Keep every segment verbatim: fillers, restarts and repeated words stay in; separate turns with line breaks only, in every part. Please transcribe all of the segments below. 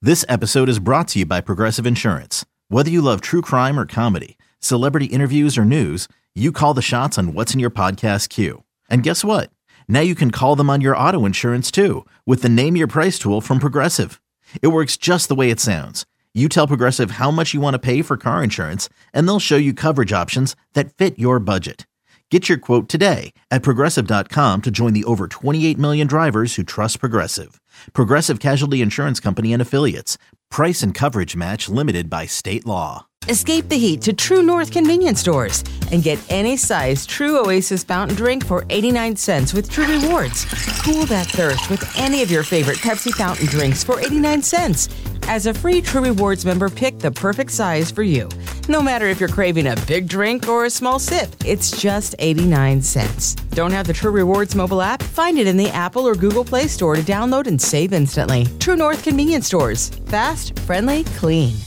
This episode is brought to you by Progressive Insurance. Whether you love true crime or comedy, celebrity interviews or news, you call the shots on what's in your podcast queue. And guess what? Now you can call them on your auto insurance too with the Name Your Price tool from Progressive. It works just the way it sounds. You tell Progressive how much you want to pay for car insurance, and they'll show you coverage options that fit your budget. Get your quote today at Progressive dot com to join the over twenty-eight million drivers who trust Progressive. Progressive Casualty Insurance Company and Affiliates. Price and coverage match limited by state law.
Escape the heat to True North convenience stores and get any size True Oasis fountain drink for eighty-nine cents with True Rewards. Cool that thirst with any of your favorite Pepsi fountain drinks for eighty-nine cents. As a free True Rewards member, pick the perfect size for you. No matter if you're craving a big drink or a small sip, it's just eighty-nine cents. Don't have the True Rewards mobile app? Find it in the Apple or Google Play Store to download and save instantly. True North convenience stores. Fast, friendly, clean.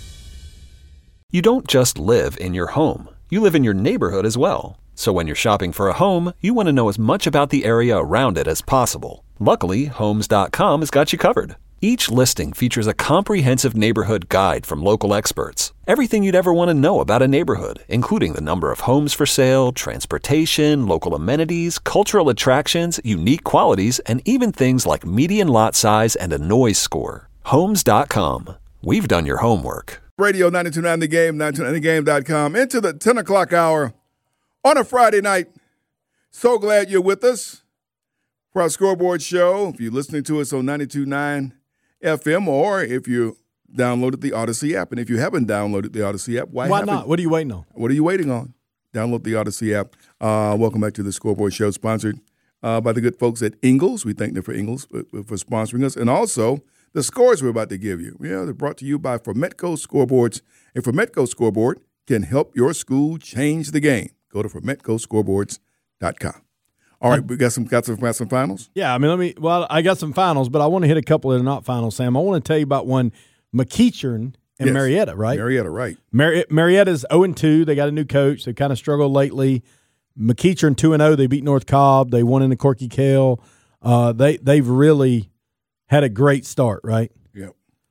You don't just live in your home. You live in your neighborhood as well. So when you're shopping for a home, you want to know as much about the area around it as possible. Luckily, Homes dot com has got you covered. Each listing features a comprehensive neighborhood guide from local experts. Everything you'd ever want to know about a neighborhood, including the number of homes for sale, transportation, local amenities, cultural attractions, unique qualities, and even things like median lot size and a noise score. Homes dot com. We've done your homework.
Radio ninety-two point nine The Game, ninety-two point nine the game dot com, into the ten o'clock hour on a Friday night. So glad you're with us for our scoreboard show. If you're listening to us on ninety-two point nine F M, or if you downloaded the Odyssey app. And if you haven't downloaded the Odyssey app, why,
why not? What are you waiting on?
What are you waiting on? Download the Odyssey app. Uh, welcome back to the scoreboard show, sponsored uh, by the good folks at Ingles. We thank them for Ingles for, for sponsoring us. And also, the scores we're about to give you. Yeah, they're brought to you by Formetco Scoreboards. A Formetco Scoreboard can help your school change the game. Go to Formetco Scoreboards dot com. All right, we got some got some, got some finals?
Yeah, I mean, let me, well, I got some finals, but I want to hit a couple that are not finals, Sam. I want to tell you about one, McEachern and yes. Marietta, right?
Marietta, right.
Mar- Marietta's oh and two. They got a new coach. They kind of struggled lately. McEachern two and oh. They beat North Cobb. They won in the Corky Kell. Uh, they, they've really had a great start, right?
Yep.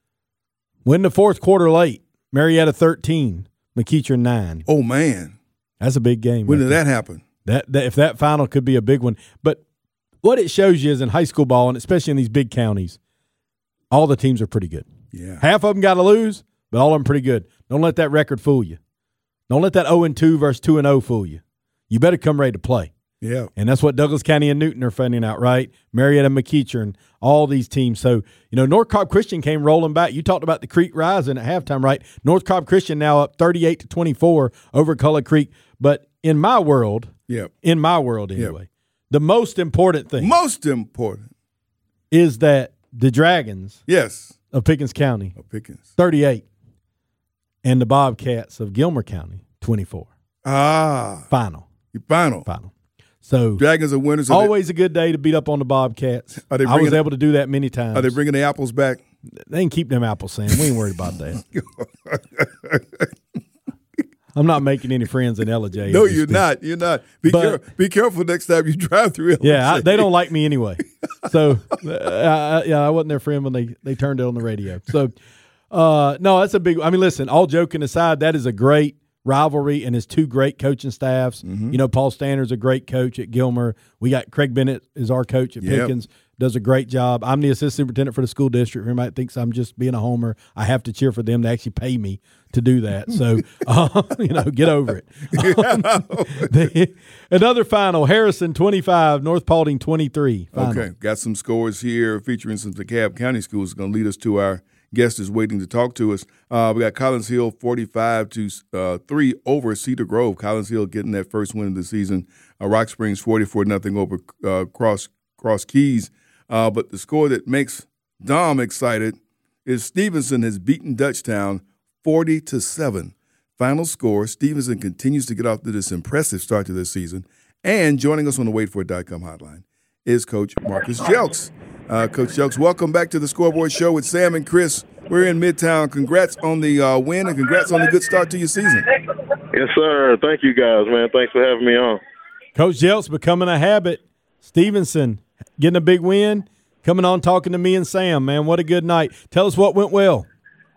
Win the fourth quarter late. Marietta thirteen, McEachern nine.
Oh, man.
That's a big game.
When
right
did
there.
that happen?
That, that if that final could be a big one. But what it shows you is in high school ball, and especially in these big counties, all the teams are pretty good.
Yeah.
Half of them got to lose, but all of them pretty good. Don't let that record fool you. Don't let that oh and two versus two and oh fool you. You better come ready to play.
Yeah.
And that's what Douglas County and Newton are finding out, right? Marietta, McEachern, all these teams. So, you know, North Cobb Christian came rolling back. You talked about the Creek rising at halftime, right? North Cobb Christian now up thirty-eight to twenty-four over Cullah Creek. But in my world,
yep.
in my world anyway,
yep.
the most important thing
most important
is that the Dragons
yes.
of Pickens County,
of Pickens.
thirty-eight, and the Bobcats of Gilmer County, twenty-four.
Ah.
Final.
Final.
Final. So
Dragons are winners.
Always they, a good day to beat up on the Bobcats.
Are they
I was
the,
able to do that many times.
Are they bringing the apples back?
They can keep them apples, Sam. We ain't worried about that. I'm not making any friends in L J.
No, you're speak. not. You're not. Be,
but,
care, be careful next time you drive through L J.
Yeah, I, they don't like me anyway. So, uh, I, yeah, I wasn't their friend when they, they turned it on the radio. So, uh, no, that's a big – I mean, listen, all joking aside, that is a great rivalry and it's two great coaching staffs. Mm-hmm. You know, Paul Stander's a great coach at Gilmer. We got Craig Bennett is our coach at yep. Pickens. Does a great job. I'm the assistant superintendent for the school district. Everybody thinks I'm just being a homer. I have to cheer for them. They actually pay me to do that. So, uh, you know, get over it. Um, the, another final, Harrison twenty-five, North Paulding twenty-three. Final.
Okay, got some scores here featuring some DeKalb County schools. Going to lead us to our guest is waiting to talk to us. Uh, we got Collins Hill forty-five to three over Cedar Grove. Collins Hill getting that first win of the season. Uh, Rock Springs forty-four nothing over uh, Cross Cross Keys. Uh, but the score that makes Dom excited is Stevenson has beaten Dutchtown forty to seven. Final score, Stevenson continues to get off to this impressive start to this season. And joining us on the wait for it dot com hotline is Coach Marcus Jelks. Uh, Coach Jelks, welcome back to the Scoreboard Show with Sam and Chris. We're in Midtown. Congrats on the uh, win and congrats on the good start to your season.
Yes, sir. Thank you, guys, man. Thanks for having me on.
Coach Jelks becoming a habit. Stevenson getting a big win. coming on talking to me and Sam, man. What a good night. Tell us what went well.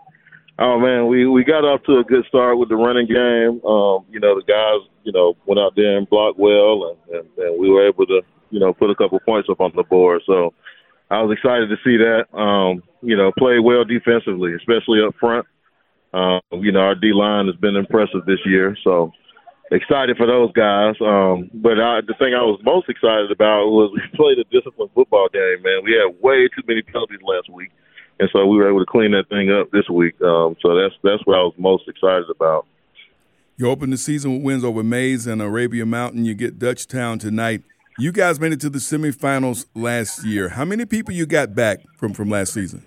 Oh, man, we, we got off to a good start with the running game. Um, you know, the guys, you know, went out there and blocked well, and, and, and we were able to, you know, put a couple points up on the board. So I was excited to see that. Um, you know, play well defensively, especially up front. Um, you know, our D-line has been impressive this year, so excited for those guys. Um, but I, the thing I was most excited about was we played a disciplined football game, man. We had way too many penalties last week, and so we were able to clean that thing up this week. Um, so that's that's what I was most excited about.
You open the season with wins over Mays and Arabia Mountain. You get Dutchtown tonight. You guys made it to the semifinals last year. How many people you got back from, from last season?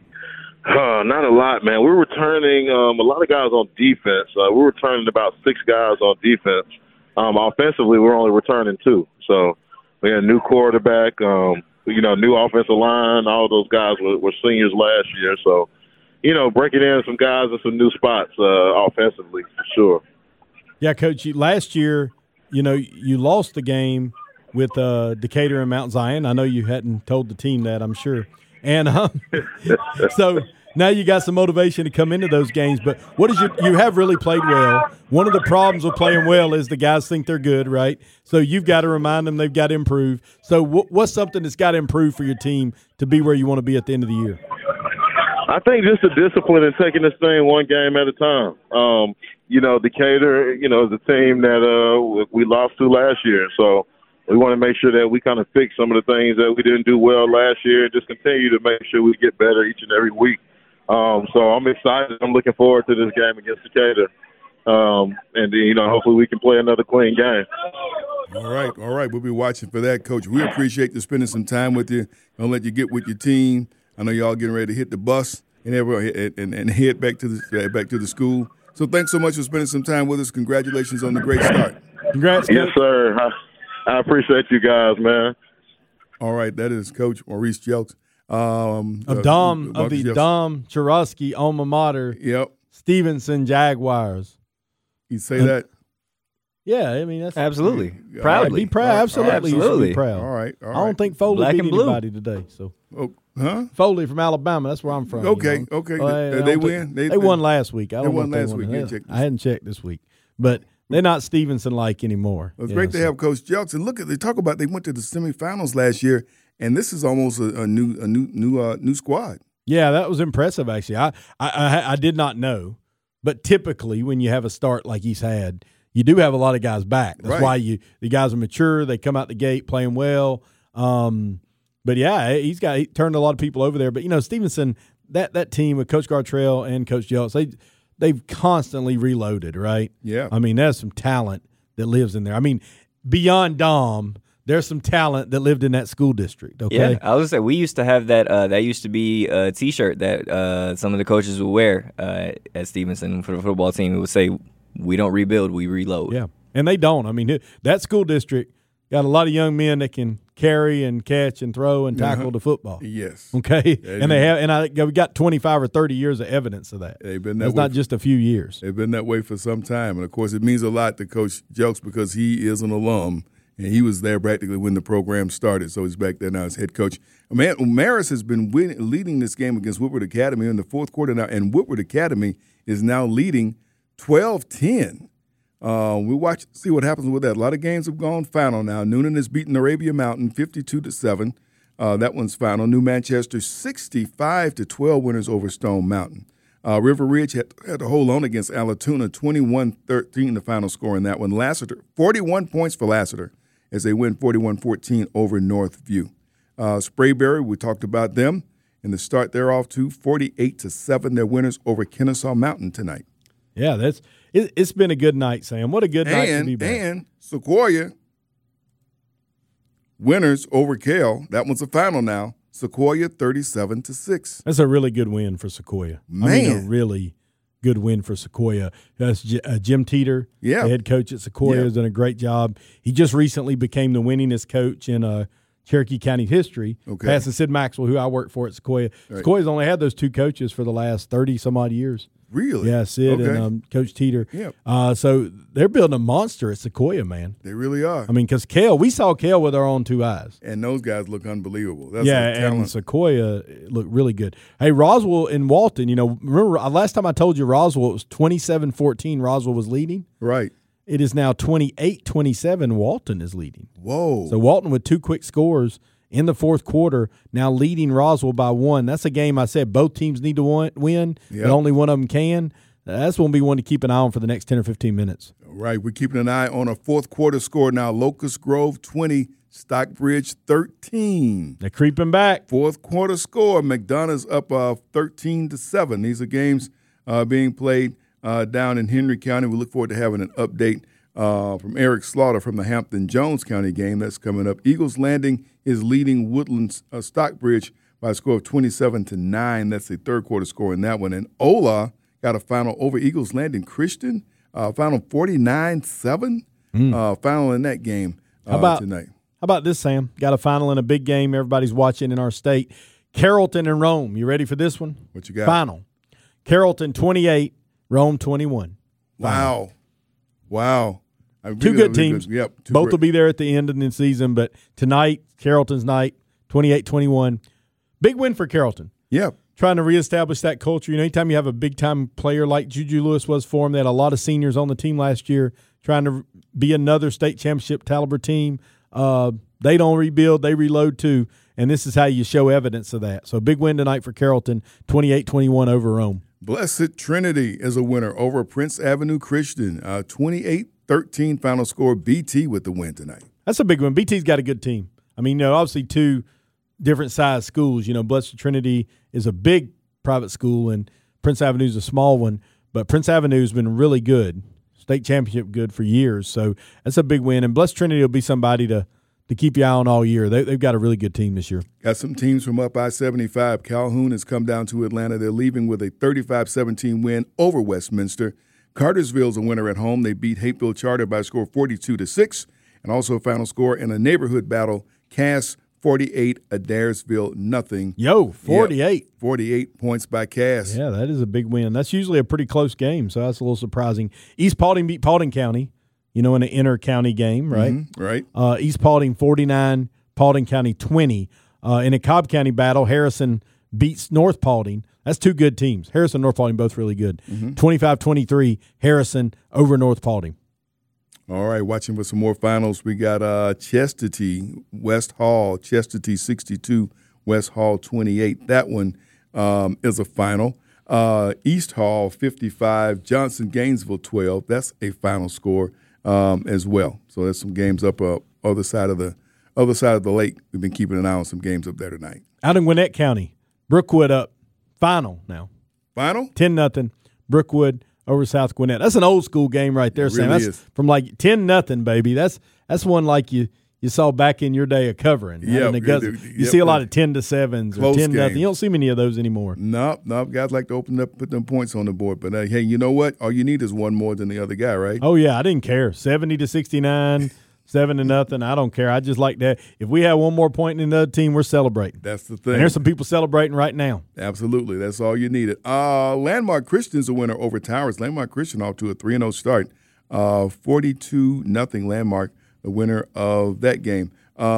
Uh, not a lot, man. We're returning um, a lot of guys on defense. Uh, we're returning about six guys on defense. Um, offensively, we're only returning two. So we had a new quarterback, um, you know, new offensive line. All of those guys were, were seniors last year. So, you know, breaking in some guys in some new spots uh, offensively for sure.
Yeah, Coach, you, last year, you know, you lost the game with uh, Decatur and Mount Zion. I know you hadn't told the team that, I'm sure. And um, so now you got some motivation to come into those games. But what is your – you have really played well. One of the problems with playing well is the guys think they're good, right? So you've got to remind them they've got to improve. So what, what's something that's got to improve for your team to be where you want to be at the end of the year?
I think just the discipline and taking this thing one game at a time. Um, you know, Decatur, you know, is a team that uh, we lost to last year. So we want to make sure that we kind of fix some of the things that we didn't do well last year and just continue to make sure we get better each and every week. Um, so I'm excited. I'm looking forward to this game against Decatur. Um, and, you know, hopefully we can play another clean game.
All right, all right. We'll be watching for that, Coach. We appreciate you spending some time with you. Gonna let you get with your team. I know y'all getting ready to hit the bus and and, and head back to the back to the school. So thanks so much for spending some time with us. Congratulations on the great start.
Congrats,
Yes, sir. I, I appreciate you guys, man.
All right, that is Coach Maurice Jelks. Um,
Of
uh,
Dom,
uh,
of the
Jelks.
Dom Churosky alma mater,
Yep.
Stevenson Jaguars.
You say that?
Yeah, I mean, that's
Absolutely.
Yeah.
Proudly.
Be proud. Absolutely, you should
Absolutely.
be proud.
All right, all
I don't
right.
think Foley
Black
beat
and blue.
anybody today. So
Oh, huh?
Foley from Alabama, that's where I'm from. you
Okay,
know.
okay.
Well, I-
Did
I
they
don't
win?
think-
They-
They, won last week. I
they
don't know
won
if they
last
won
week.
it.
You checked this.
I hadn't checked this week, but they're not Stevenson-like anymore.
Well, it's
you
great
know,
to
so-
have Coach Jelks. And look at they talk about they went to the semifinals last year, and this is almost a, a new a new new uh, new squad.
Yeah, that was impressive. Actually, I, I I I did not know, but typically when you have a start like he's had, you do have a lot of guys back. That's
Right.
why you the guys are mature. They come out the gate playing well. Um, but yeah, he's got he turned a lot of people over there. But you know, Stevenson, that that team with Coach Gartrell and Coach Jelks, they they've constantly reloaded, right?
Yeah.
I mean, there's some talent that lives in there. I mean, beyond Dom, there's some talent that lived in that school district. Okay.
Yeah, I was gonna say we used to have that. Uh, that used to be a T-shirt that uh, some of the coaches would wear uh, at Stevenson for the football team. It would say, "We don't rebuild, we reload."
Yeah, and they don't. I mean, that school district got a lot of young men that can carry and catch and throw and tackle
Uh-huh.
the football.
Yes.
Okay,
They
and they
do.
have, and I we got twenty-five or thirty years of evidence of that.
They've been that
It's
way
not just a few years.
They've been that way for some time. And, of course, it means a lot to Coach Jelks because he is an alum, and he was there practically when the program started. So he's back there now as head coach. Man, Maris has been winning, leading this game against Woodward Academy in the fourth quarter now, and Woodward Academy is now leading twelve ten. Uh, we watch see what happens with that. A lot of games have gone final now. Noonan has beaten Arabia Mountain fifty-two to seven. Uh, that one's final. New Manchester sixty-five to twelve winners over Stone Mountain. Uh, River Ridge had, had to hold on against Alatuna twenty-one thirteen, the final score in that one. Lassiter, forty-one points for Lassiter as they win forty-one fourteen over Northview. Uh, Sprayberry, we talked about them. And the start they're off to forty-eight to seven. They're winners over Kennesaw Mountain tonight.
Yeah, that's it, it's been a good night, Sam. What a good night to be
And,
back.
and Sequoia, winners over Kale. That one's the final now. Sequoia thirty-seven to six.
That's a really good win for Sequoia. I mean, a
Man.
really good win for Sequoia. That's J- uh, Jim Teeter,
Yeah.
the head coach at Sequoia,
Yeah.
has done a great job. He just recently became the winningest coach in uh, Cherokee County history,
Okay.
passing Sid Maxwell, who I work for at Sequoia.
Right.
Sequoia's only had those two coaches for the last thirty some odd years.
Really?
Yeah, Sid
Okay.
and um, Coach Teeter.
Yep.
Uh, so they're building a monster at Sequoia, man.
They really are.
I mean, because Kale, we saw Kale with our own two eyes.
And those guys look unbelievable. That's
yeah,
a talent.
and Sequoia looked really good. Hey, Roswell and Walton, you know, remember last time I told you Roswell, it was twenty-seven fourteen, Roswell was leading.
Right.
It is now twenty-eight twenty-seven, Walton is leading.
Whoa.
So Walton with two quick scores in the fourth quarter, now leading Roswell by one. That's a game I said both teams need to win,
Yep.
but only one of them can. That's going to be one to keep an eye on for the next ten or fifteen minutes.
Right. We're keeping an eye on a fourth quarter score now. Locust Grove twenty, Stockbridge thirteen.
They're creeping back.
Fourth quarter score. McDonough's up uh, thirteen to seven. These are games uh, being played uh, down in Henry County. We look forward to having an update uh, from Eric Slaughter from the Hampton-Jones County game that's coming up. Eagles Landing is leading Woodlands uh, Stockbridge by a score of twenty-seven to nine. That's the third quarter score in that one. And Ola got a final over Eagles Landing Christian, uh, final forty-nine seven,
Mm.
uh, final in that game uh,
How about,
tonight.
How about this, Sam? Got a final in a big game everybody's watching in our state. Carrollton and Rome. You ready for this one?
What you got?
Final. Carrollton twenty-eight, Rome twenty-one.
Wow. Wow. I
Two
really-
good
really
teams.
Yep. two
Both
great-
will be there at the end of the season, but tonight, Carrollton's night, twenty-eight twenty-one. Big win for Carrollton.
Yep.
Trying to reestablish that culture. You know, anytime you have a big-time player like Juju Lewis was for them, they had a lot of seniors on the team last year trying to be another state championship caliber team. Uh, they don't rebuild, they reload too, and this is how you show evidence of that. So big win tonight for Carrollton, twenty-eight twenty-one over Rome.
Blessed Trinity is a winner over Prince Avenue Christian. Uh, twenty-eight thirteen final score. B T with the win tonight.
That's a big one. B T's got a good team. I mean, you know, obviously two different size schools. You know, Blessed Trinity is a big private school and Prince Avenue is a small one, but Prince Avenue has been really good, state championship good for years. So that's a big win. And Blessed Trinity will be somebody to to keep your eye on all year. They, they've got a really good team this year.
Got some teams from up I seventy-five. Calhoun has come down to Atlanta. They're leaving with a thirty-five seventeen win over Westminster. Cartersville's a winner at home. They beat Hapeville Charter by a score of forty-two to six. And also a final score in a neighborhood battle. Cass forty-eight, Adairsville nothing.
Yo, forty-eight.
Yep, forty-eight points by Cass.
Yeah, that is a big win. That's usually a pretty close game, so that's a little surprising. East Paulding beat Paulding County, you know, in an inter-county game, right?
Mm-hmm, right.
Uh, East Paulding forty-nine, Paulding County twenty. Uh, in a Cobb County battle, Harrison beats North Paulding. That's two good teams. Harrison and North Paulding both really good.
Mm-hmm.
twenty-five twenty-three, Harrison over North Paulding.
All right, watching for some more finals. We got uh, Chestatee, West Hall, Chestatee sixty-two, West Hall twenty-eight. That one um, is a final. Uh, East Hall fifty-five, Johnson Gainesville twelve. That's a final score um, as well. So there's some games up uh, other side of the other side of the lake. We've been keeping an eye on some games up there tonight.
Out in Gwinnett County, Brookwood up. Final now.
Final?
ten nothing, Brookwood over South Gwinnett. That's an old school game right there,
It
Sam.
really
That's
is.
from like ten nothing, baby. That's that's one like you you saw back in your day of covering. out
Yep,
in Augusta.
it- it-
you
yep,
see a lot
it-
of ten to sevens or
Close
ten nothing.
games.
You don't see many of those anymore.
Nope, nope. Guys like to open up, put them points on the board. But uh, hey, you know what? All you need is one more than the other guy, right?
Oh yeah, I didn't care. Seventy to sixty nine, seven to nothing. I don't care. I just like that. If we have one more point in the other team, we're celebrating.
That's the thing.
And there's some people celebrating right now.
Absolutely. That's all you needed. Uh, Landmark Christian's a winner over Towers. Landmark Christian off to a three and oh start. Uh, forty-two nothing Landmark, the winner of that game.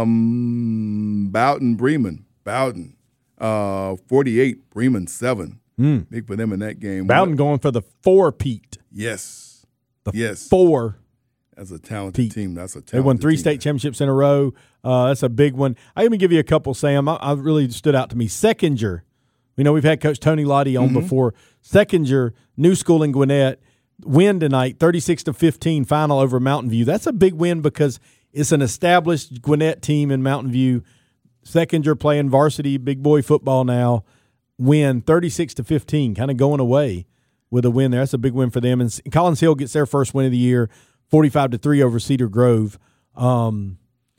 Um, Bowden Bremen. Bowden. Uh, forty-eight, Bremen seven.
Mm.
Big for them in that game.
Bowden going for the four Pete.
Yes.
The
yes.
Four.
That's a talented
Pete.
team. That's a talented
They won three
team.
state championships in a row. Uh, that's a big one. I'm going to give you a couple, Sam. I, I really stood out to me. Seckinger. You know, we've had Coach Tony Lottie on
Mm-hmm.
before. Seckinger, new school in Gwinnett, win tonight, thirty-six to fifteen, final over Mountain View. That's a big win because it's an established Gwinnett team in Mountain View. Seckinger playing varsity big boy football now. Win thirty-six to fifteen, kind of going away with a win there. That's a big win for them. And Collins Hill gets their first win of the year, forty-five to three over Cedar Grove. Um,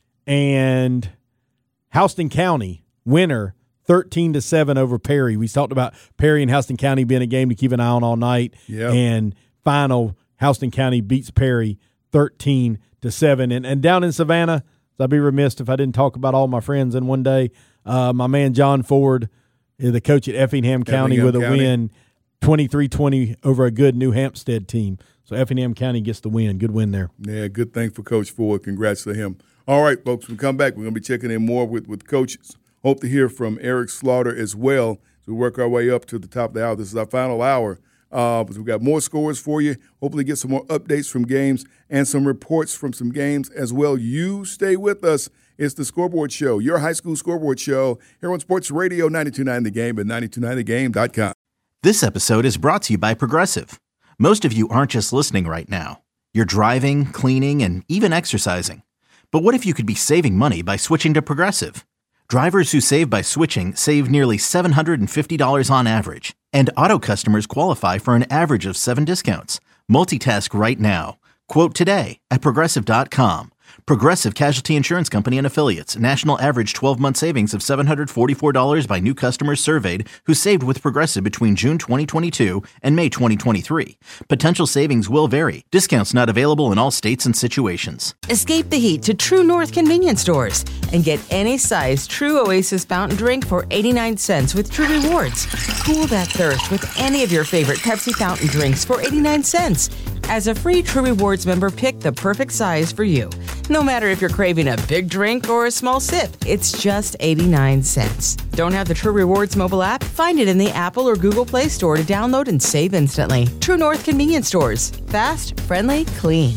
and Houston County, winner, thirteen to seven over Perry. We talked about Perry and Houston County being a game to keep an eye on all night.
Yep.
And final, Houston County beats Perry thirteen to seven. And, and down in Savannah, I'd be remiss if I didn't talk about all my friends in one day. Uh, my man John Ford, the coach at Effingham County,
Effingham
with a
County.
win. twenty-three twenty over a good New Hampstead team. So Effingham County gets the win. Good win there.
Yeah, good thing for Coach Ford. Congrats to him. All right, folks, when we come back, we're going to be checking in more with, with coaches. Hope to hear from Eric Slaughter as well as we work our way up to the top of the hour. This is our final hour. Uh, but we've got more scores for you. Hopefully get some more updates from games and some reports from some games as well. You stay with us. It's the Scoreboard Show, your high school scoreboard show here on Sports Radio ninety-two point nine The Game and ninety-two point nine the game dot com.
This episode is brought to you by Progressive. Most of you aren't just listening right now. You're driving, cleaning, and even exercising. But what if you could be saving money by switching to Progressive? Drivers who save by switching save nearly seven hundred fifty dollars on average. And auto customers qualify for an average of seven discounts. Multitask right now. Quote today at Progressive dot com. Progressive Casualty Insurance Company and Affiliates. National average twelve-month savings of seven hundred forty-four dollars by new customers surveyed who saved with Progressive between June twenty twenty-two and May twenty twenty-three. Potential savings will vary. Discounts not available in all states and situations.
Escape the heat to True North convenience stores and get any size True Oasis fountain drink for eighty-nine cents with True Rewards. Cool that thirst with any of your favorite Pepsi fountain drinks for eighty-nine cents. As a free True Rewards member, pick the perfect size for you. No matter if you're craving a big drink or a small sip, it's just eighty-nine cents. Don't have the True Rewards mobile app? Find it in the Apple or Google Play Store to download and save instantly. True North convenience stores. Fast, friendly, clean.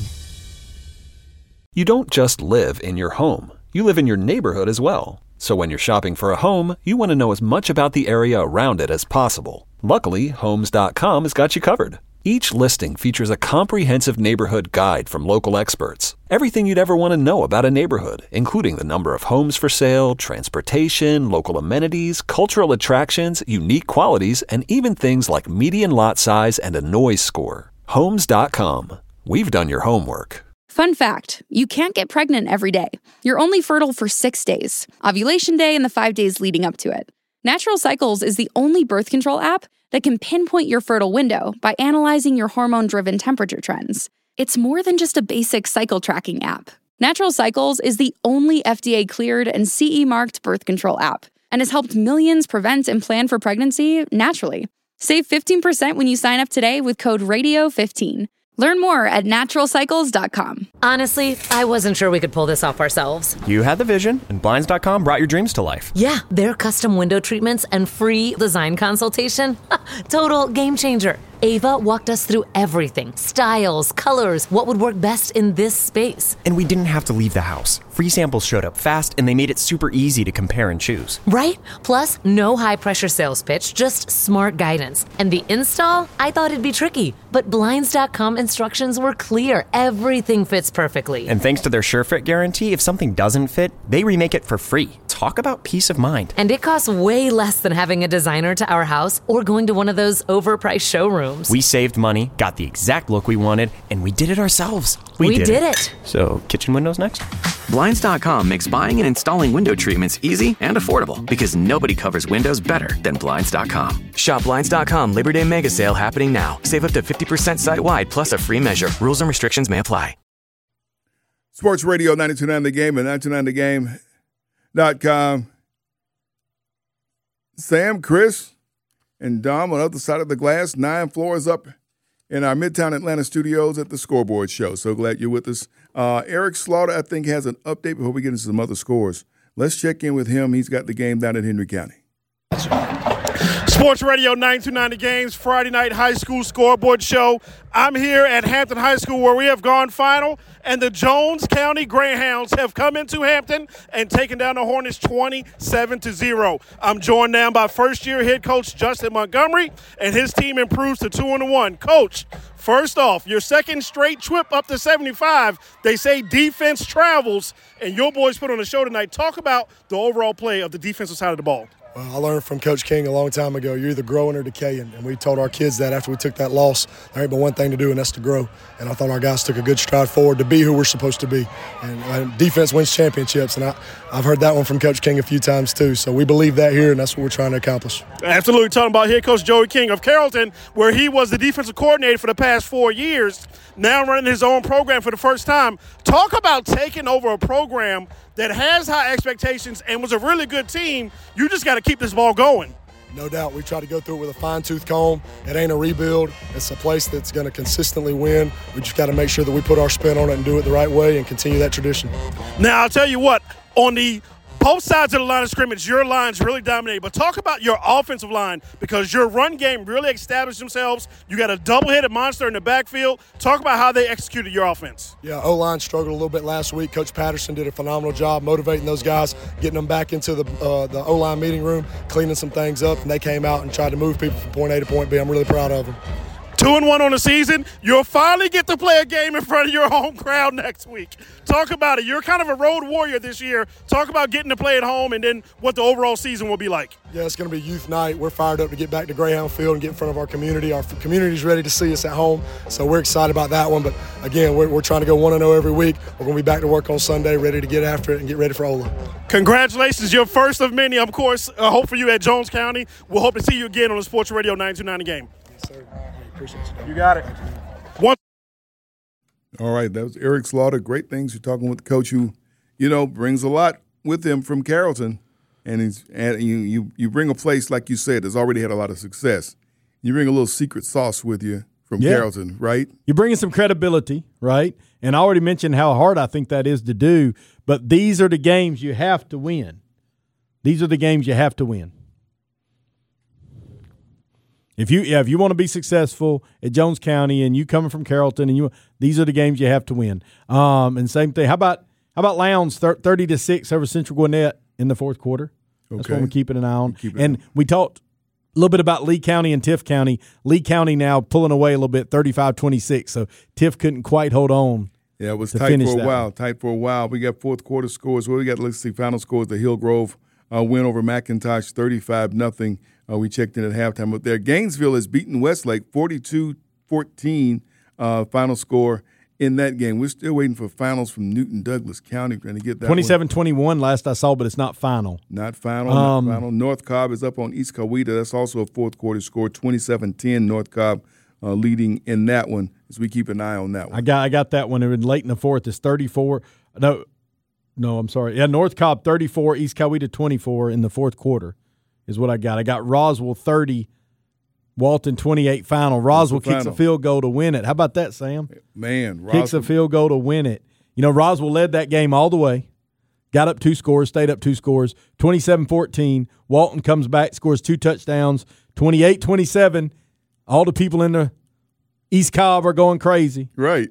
You don't just live in your home. You live in your neighborhood as well. So when you're shopping for a home, you want to know as much about the area around it as possible. Luckily, Homes dot com has got you covered. Each listing features a comprehensive neighborhood guide from local experts. Everything you'd ever want to know about a neighborhood, including the number of homes for sale, transportation, local amenities, cultural attractions, unique qualities, and even things like median lot size and a noise score. Homes dot com. We've done your homework.
Fun fact, you can't get pregnant every day. You're only fertile for six days, ovulation day and the five days leading up to it. Natural Cycles is the only birth control app that can pinpoint your fertile window by analyzing your hormone-driven temperature trends. It's more than just a basic cycle tracking app. Natural Cycles is the only F D A-cleared and C E-marked birth control app and has helped millions prevent and plan for pregnancy naturally. Save fifteen percent when you sign up today with code radio fifteen. Learn more at natural cycles dot com.
Honestly, I wasn't sure we could pull this off ourselves.
You had the vision, and Blinds dot com brought your dreams to life.
Yeah, their custom window treatments and free design consultation. Total game changer. Ava walked us through everything. Styles, colors, what would work best in this space.
And we didn't have to leave the house. Free samples showed up fast, and they made it super easy to compare and choose.
Right? Plus, no high-pressure sales pitch, just smart guidance. And the install? I thought it'd be tricky, but Blinds dot com instructions were clear. Everything fits perfectly.
And thanks to their SureFit guarantee, if something doesn't fit, they remake it for free. Talk about peace of mind.
And it costs way less than having a designer to our house or going to one of those overpriced showrooms.
We saved money, got the exact look we wanted, and we did it ourselves.
We, we did, did it. it.
So, kitchen windows next?
Blinds dot com makes buying and installing window treatments easy and affordable because nobody covers windows better than Blinds dot com. Shop Blinds dot com Labor Day Mega Sale happening now. Save up to fifty percent site-wide plus a free measure. Rules and restrictions may apply.
Sports Radio ninety-two point nine The Game and ninety-two point nine the game dot com. Sam, Chris, and Dom on the other side of the glass, nine floors up in our Midtown Atlanta studios at the Scoreboard Show. So glad you're with us. Uh, Eric Slaughter, I think, has an update before we get into some other scores. Let's check in with him. He's got the game down in Henry County.
Sports Radio ninety-two point nine The Game's Friday night high school scoreboard show. I'm here at Hampton High School where we have gone final, and the Jones County Greyhounds have come into Hampton and taken down the Hornets twenty-seven to zero. I'm joined now by first-year head coach Justin Montgomery, and his team improves to two and one. Coach, first off, your second straight trip up to seventy-five. They say defense travels, and your boys put on a show tonight. Talk about the overall play of the defensive side of the ball.
Well, I learned from Coach King a long time ago, you're either growing or decaying, and we told our kids that after we took that loss. There ain't but one thing to do, and that's to grow. And I thought our guys took a good stride forward to be who we're supposed to be. And uh, defense wins championships, and I, I've heard that one from Coach King a few times too. So we believe that here, and that's what we're trying to accomplish.
Absolutely. Talking about head coach Joey King of Carrollton, where he was the defensive coordinator for the past four years, now running his own program for the first time. Talk about taking over a program that has high expectations and was a really good team. You just got to keep this ball going.
No doubt. We try to go through it with a fine-tooth comb. It ain't a rebuild. It's a place that's going to consistently win. We just got to make sure that we put our spin on it and do it the right way and continue that tradition.
Now, I'll tell you what, on the both sides of the line of scrimmage, your lines really dominate. But talk about your offensive line, because your run game really established themselves. You got a double-headed monster in the backfield. Talk about how they executed your offense.
Yeah, O-line struggled a little bit last week. Coach Patterson did a phenomenal job motivating those guys, getting them back into the uh, the O-line meeting room, cleaning some things up, and they came out and tried to move people from point A to point B. I'm really proud of them.
Two and one on the season. You'll finally get to play a game in front of your home crowd next week. Talk about it. You're kind of a road warrior this year. Talk about getting to play at home and then what the overall season will be like.
Yeah, it's going to be youth night. We're fired up to get back to Greyhound Field and get in front of our community. Our community's ready to see us at home, so we're excited about that one. But, again, we're, we're trying to go one and oh every week. We're going to be back to work on Sunday, ready to get after it and get ready for Ola.
Congratulations. You're first of many, of course. I hope for you at Jones County. We'll hope to see you again on the Sports Radio nine two nine The Game.
Yes, sir. Appreciate you.
You got it. One.
All right, that was Eric Slaughter. Great things. You're talking with the coach who, you know, brings a lot with him from Carrollton. And, he's, and you, you, you bring a place, like you said, that's already had a lot of success. You bring a little secret sauce with you from
yeah.
Carrollton, right?
You're bringing some credibility, right? And I already mentioned how hard I think that is to do, but these are the games you have to win. These are the games you have to win. If you yeah, if you want to be successful at Jones County and you coming from Carrollton and you these are the games you have to win. Um, and same thing. How about how about Lowndes thirty to six over Central Gwinnett in the fourth quarter? That's
okay.
what we're keeping an eye on. And
on.
we talked a little bit about Lee County and Tift County. Lee County now pulling away a little bit, thirty-five twenty-six. So Tift couldn't quite hold on.
Yeah, it was
to
tight for a
that
while.
one.
Tight for a while. We got fourth quarter scores. Well, we got let's see final scores. The Hillgrove uh, win over McIntosh, thirty-five nothing. Uh, we checked in at halftime up there. Gainesville has beaten Westlake forty-two fourteen, uh, final score in that game. We're still waiting for finals from Newton Douglas County. Trying to get that
twenty-seven twenty-one last I saw, but it's not final.
Not final.
Um,
not final. North Cobb is up on East Coweta. That's also a fourth quarter score, twenty-seven ten. North Cobb uh, leading in that one as we keep an eye on that one.
I got I got that one. It was late in the fourth. It's thirty-four. No, no, I'm sorry. Yeah, North Cobb thirty-four, East Coweta twenty-four in the fourth quarter is what I got. I got Roswell thirty, Walton twenty-eight final. Roswell kicks
final.
a field goal to win it. How about that, Sam?
Man, Roswell.
Kicks a field goal to win it. You know, Roswell led that game all the way. Got up two scores, stayed up two scores, twenty-seven fourteen. Walton comes back, scores two touchdowns, twenty-eight twenty-seven. All the people in the East Cobb are going crazy.
Right.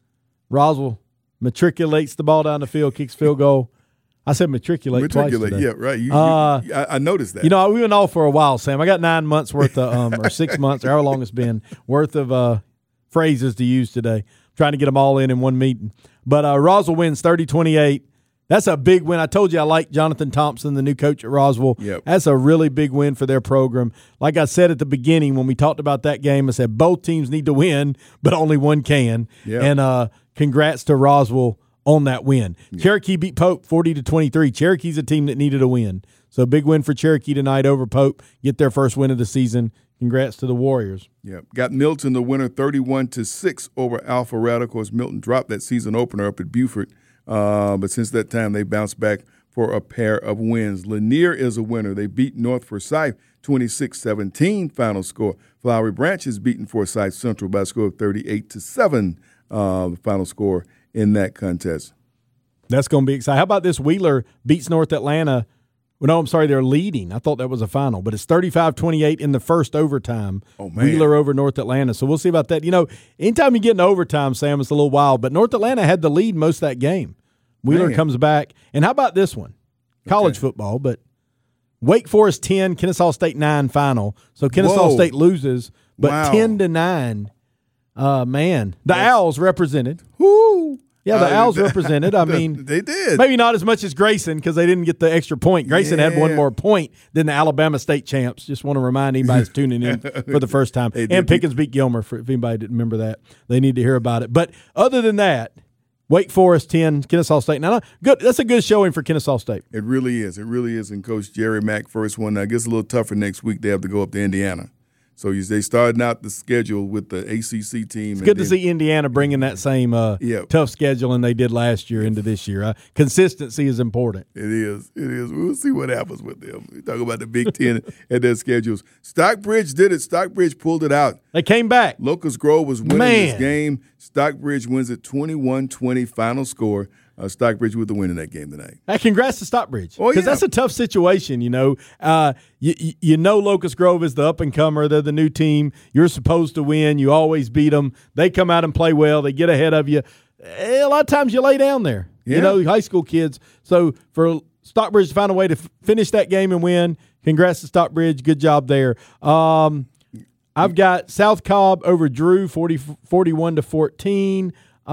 Roswell matriculates the ball down the field, kicks field goal. I said matriculate,
Matriculate,
twice
yeah,
today.
right. You,
uh,
you, I, I noticed that.
You know, we went off for a while, Sam. I got nine months worth of, um, or six months, or however long it's been, worth of uh, phrases to use today. Trying to get them all in in one meeting. But uh, Roswell wins thirty twenty-eight. That's a big win. I told you I like Jonathan Thompson, the new coach at Roswell.
Yep.
That's a really big win for their program. Like I said at the beginning when we talked about that game, I said both teams need to win, but only one can.
Yep.
And uh, congrats to Roswell on that win. Yep. Cherokee beat Pope forty to twenty-three. Cherokee's a team that needed a win. So big win for Cherokee tonight over Pope. Get their first win of the season. Congrats to the Warriors.
Yep. Got Milton the winner thirty-one to six over Alpharetta. Of course, Milton dropped that season opener up at Beaufort. Uh, but since that time, they bounced back for a pair of wins. Lanier is a winner. They beat North Forsyth twenty-six seventeen final score. Flowery Branch has beaten Forsyth Central by a score of thirty-eight to seven, uh, the final score in that contest.
That's going to be exciting. How about this? Wheeler beats North Atlanta. Well, no, I'm sorry, they're leading. I thought that was a final, but it's thirty-five twenty-eight in the first overtime.
Oh, man.
Wheeler over North Atlanta. So we'll see about that. You know, anytime you get in overtime, Sam, it's a little wild, but North Atlanta had the lead most of that game. Wheeler
Man.
comes back. And how about this one? College
Okay.
football, but Wake Forest ten, Kennesaw State nine final. So Kennesaw
Whoa.
State loses, but
Wow.
ten to nine. Uh, man, the
That's-
Owls represented.
Woo!
Yeah, the
Uh,
Owls
they-
represented. I mean,
they did.
maybe not as much as Grayson because they didn't get the extra point. Grayson had one
Yeah.
more point than the Alabama State champs. Just want to remind anybody who's tuning in for the first time.
They did
And
beat-
Pickens beat Gilmer, for, if anybody didn't remember that. They need to hear about it. But other than that, Wake Forest ten, Kennesaw State. Now, good. That's a good showing for Kennesaw State.
It really is. It really is. And Coach Jerry Mack, first one. I guess a little tougher next week. They have to go up to Indiana So you, they started out the schedule with the A C C team.
It's good then, to see Indiana bringing that same uh,
yeah.
tough scheduling they did last year into this year. Uh, consistency is important.
It is. It is. We'll see what happens with them. We talk about the Big Ten and their schedules. Stockbridge did it. Stockbridge pulled it out.
They came back.
Locust Grove was winning
Man.
this game. Stockbridge wins it twenty-one twenty final score. Uh, Stockbridge with the win in that game tonight.
Hey, congrats to Stockbridge.
Oh, yeah.
Because that's a tough situation, you know. Uh, you, you know Locust Grove is the up-and-comer. They're the new team. You're supposed to win. You always beat them. They come out and play well. They get ahead of you. A lot of times you lay down there,
yeah.
you know, high school kids. So for Stockbridge to find a way to f- finish that game and win, congrats to Stockbridge. Good job there. Um, I've got South Cobb over Drew, forty, forty-one to fourteen.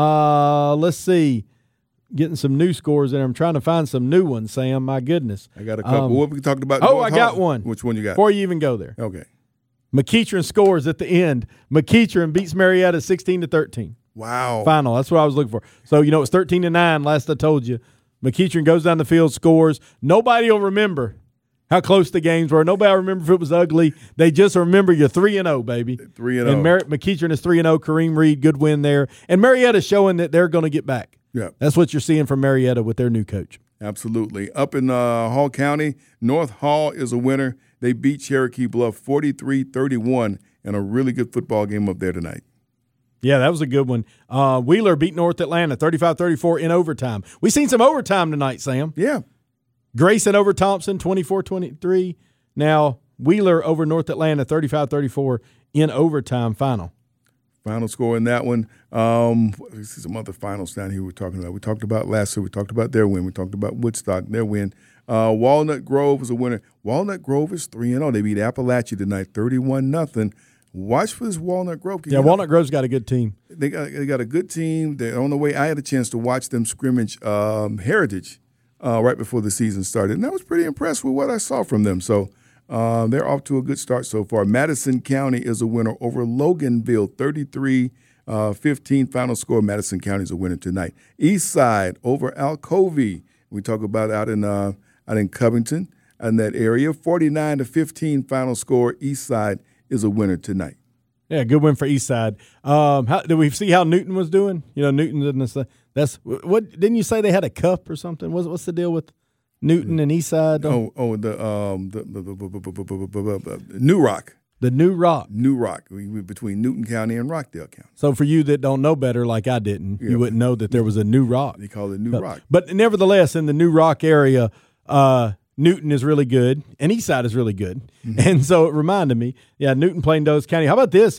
Uh, let's see. Getting some new scores in. I'm trying to find some new ones, Sam. My goodness.
I got a couple.
Um,
what we talked about?
Oh,
North
I got
Hall.
one.
Which one you got?
Before you even go there.
Okay.
McEachern scores at the end. McEachern beats Marietta sixteen to thirteen.
Wow.
Final. That's what I was looking for. So, you know, it's thirteen to nine, last I told you. McEachern goes down the field, scores. Nobody will remember how close the games were. Nobody will remember if it was ugly. They just remember you're three and oh, baby.
three and oh.
And Mar- McEachern is three and oh. Kareem Reed, good win there. And Marietta's showing that they're going to get back.
Yeah.
That's what you're seeing from Marietta with their new coach.
Absolutely. Up in uh, Hall County, North Hall is a winner. They beat Cherokee Bluff forty-three thirty-one in a really good football game up there tonight.
Yeah, that was a good one. Uh, Wheeler beat North Atlanta thirty-five thirty-four in overtime. We seen some overtime tonight, Sam.
Yeah.
Grayson over Thompson, twenty-four twenty-three. Now, Wheeler over North Atlanta, thirty-five thirty-four in overtime final.
Final score in that one. Um, let's see some other finals down here we're talking about. We talked about last year. We talked about their win. We talked about Woodstock, their win. Uh, Walnut Grove is a winner. Walnut Grove is three and oh. They beat Appalachia tonight, thirty-one nothing. Watch for this Walnut Grove.
Yeah, Walnut Grove's got a good team.
They got they got a good team. They're on the way. I had a chance to watch them scrimmage um, Heritage uh, right before the season started, and I was pretty impressed with what I saw from them. So uh, they're off to a good start so far. Madison County is a winner over Loganville, thirty-three fifteen final score. Madison County is a winner tonight. East Side over Alcovey. We talk about out in uh, out in Covington in that area, forty-nine to fifteen final score. East Side is a winner tonight.
Yeah, good win for Eastside. Um, how, did we see how Newton was doing? You know, Newton didn't. That's what didn't you say they had a cup or something? What's what's the deal with Newton and Eastside?
Oh, oh, the um, the, the, the, the, the, the New Rock,
the New Rock,
New Rock, we, we, between Newton County and Rockdale County.
So for you that don't know better, like I didn't, yeah. you wouldn't know that there was a New Rock.
They call it New
but,
Rock.
But nevertheless, in the New Rock area, uh, Newton is really good, and Eastside is really good. Mm-hmm. And so it reminded me, yeah, Newton playing Douglas County. How about this?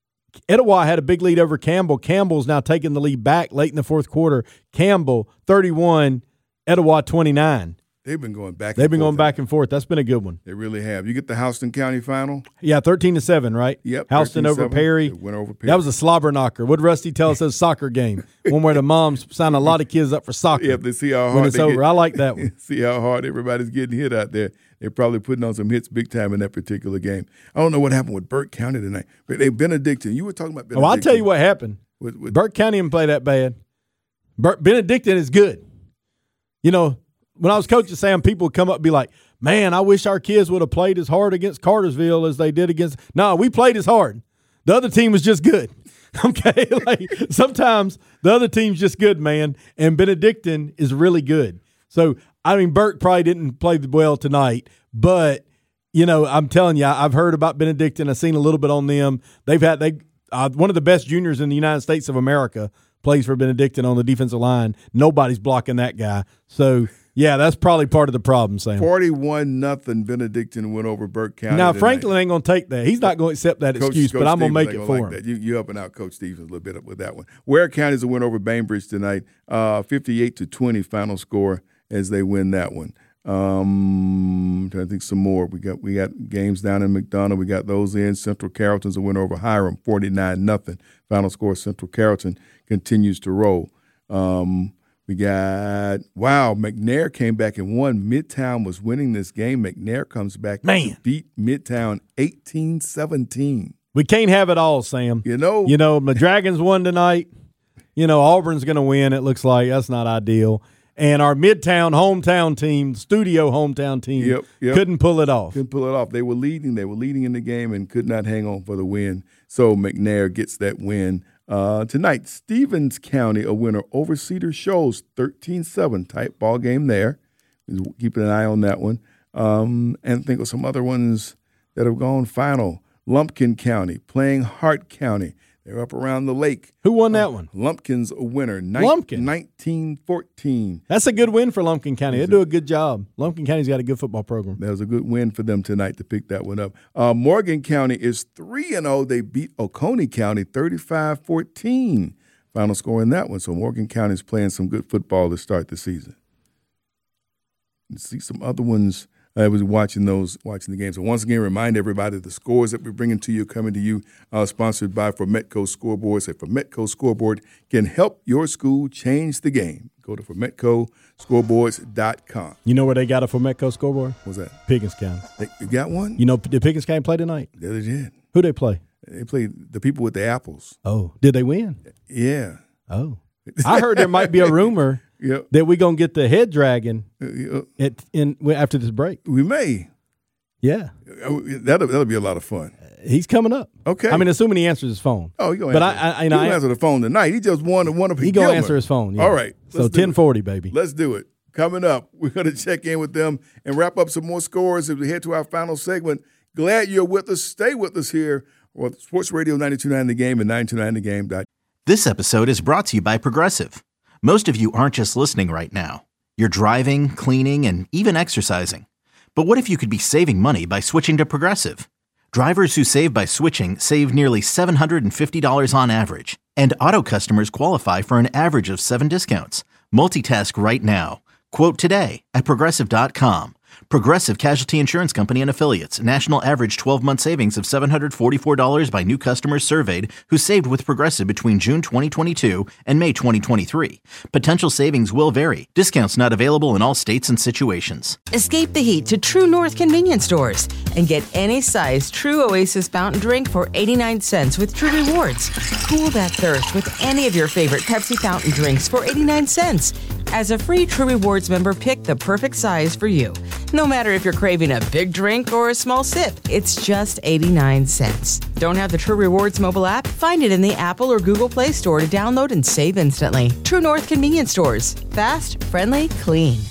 Etowah had a big lead over Campbell. Campbell's now taking the lead back late in the fourth quarter. Campbell, thirty-one, Etowah, twenty-nine.
They've been going back
They've
and
been
forth.
going back and forth. That's been a good one.
They really have. You get the Houston County final?
Yeah, thirteen to seven, right?
Yep.
Houston over Perry.
Went over Perry.
That was a slobber knocker. What did Rusty tell us? It was a soccer game. One where the moms sign a lot of kids up for soccer.
Yeah, they see how hard
when it's
they
over.
Get,
I like that one.
See how hard everybody's getting hit out there. They're probably putting on some hits big time in that particular game. I don't know what happened with Burke County tonight. But they Benedictine. You were talking about Benedictine.
Oh, I'll tell you what happened.
With, with,
Burke County didn't play that bad. Burke, Benedictine is good. You know, when I was coaching Sam, people would come up and be like, man, I wish our kids would have played as hard against Cartersville as they did against – no, we played as hard. The other team was just good. Okay? Like sometimes the other team's just good, man, and Benedictine is really good. So, I mean, Burke probably didn't play well tonight, but, you know, I'm telling you, I've heard about Benedictine. I've seen a little bit on them. They've had they uh, one of the best juniors in the United States of America plays for Benedictine on the defensive line. Nobody's blocking that guy. So, yeah, that's probably part of the problem, Sam.
forty-one nothing Benedictine went over Burke County.
Now,
tonight.
Franklin ain't going to take that. He's not going to accept that
Coach,
excuse,
Coach
but I'm going to make
Stevens
it for
like
him.
That. You, you up and out Coach Stevens a little bit with that one. Ware County is a win over Bainbridge tonight, uh, fifty-eight to twenty final score as they win that one. Um, I'm trying to think some more. We got we got games down in McDonough. We got those in. Central Carrollton's a win over Hiram, forty-nine nothing. Final score, Central Carrollton continues to roll. Um, we got, wow, McNair came back and won. Midtown was winning this game. McNair comes back
Man.
to beat Midtown eighteen seventeen.
We can't have it all, Sam.
You know.
You know, the Dragons won tonight. You know, Auburn's going to win, it looks like. That's not ideal. And our Midtown hometown team, studio hometown team,
Yep, yep.
couldn't pull it off.
Couldn't pull it off. They were leading. They were leading in the game and could not hang on for the win. So McNair gets that win uh, tonight. Stevens County, a winner over Cedar Shoals, thirteen seven type ball game there. Keeping an eye on that one. Um, and think of some other ones that have gone final. Lumpkin County playing Hart County. They're up around the lake.
Who won that one?
Lumpkin's a winner. Ni-
Lumpkin.
nineteen fourteen.
That's a good win for Lumpkin County. They do a good job. Lumpkin County's got a good football program.
That was a good win for them tonight to pick that one up. Uh, Morgan County is three and oh. They beat Oconee County thirty-five fourteen. Final score in that one. So Morgan County is playing some good football to start the season. And see some other ones. I was watching those, watching the game. So once again, remind everybody the scores that we're bringing to you, coming to you, uh, sponsored by Formetco Scoreboard. Say Formetco Scoreboard can help your school change the game. Go to formetco scoreboards dot com.
You know where they got a Formetco scoreboard?
What's that?
Pickens County.
They, you got one?
You know, did Pickens County play tonight?
Yeah, they did.
Who they play?
They played the people with the apples.
Oh, did they win?
Yeah.
Oh. I heard there might be a rumor
yep.
that we're going to get the head dragon
uh,
at, in, after this break.
We may.
Yeah.
That'll, that'll be a lot of fun.
He's coming up.
Okay.
I mean, assuming he answers his phone.
Oh, he's going
to
answer,
I, I,
he
I,
answer the phone tonight. He just won one of his.
He's going to answer his phone. Yeah.
All right.
So ten forty, baby.
Let's do it. Coming up, we're going to check in with them and wrap up some more scores as we head to our final segment. Glad you're with us. Stay with us here on Sports Radio ninety-two point nine The Game and nine two nine the game dot com.
This episode is brought to you by Progressive. Most of you aren't just listening right now. You're driving, cleaning, and even exercising. But what if you could be saving money by switching to Progressive? Drivers who save by switching save nearly seven hundred fifty dollars on average. And auto customers qualify for an average of seven discounts. Multitask right now. Quote today at Progressive dot com. Progressive Casualty Insurance Company and Affiliates. National average twelve-month savings of seven hundred forty-four dollars by new customers surveyed who saved with Progressive between June twenty twenty-two and May twenty twenty-three. Potential savings will vary. Discounts not available in all states and situations.
Escape the heat to True North convenience stores and get any size True Oasis fountain drink for eighty-nine cents with True Rewards. Cool that thirst with any of your favorite Pepsi fountain drinks for eighty-nine cents. As a free True Rewards member, pick the perfect size for you. No matter if you're craving a big drink or a small sip, it's just eighty-nine cents. Don't have the True Rewards mobile app? Find it in the Apple or Google Play Store to download and save instantly. True North convenience stores. Fast, friendly, clean.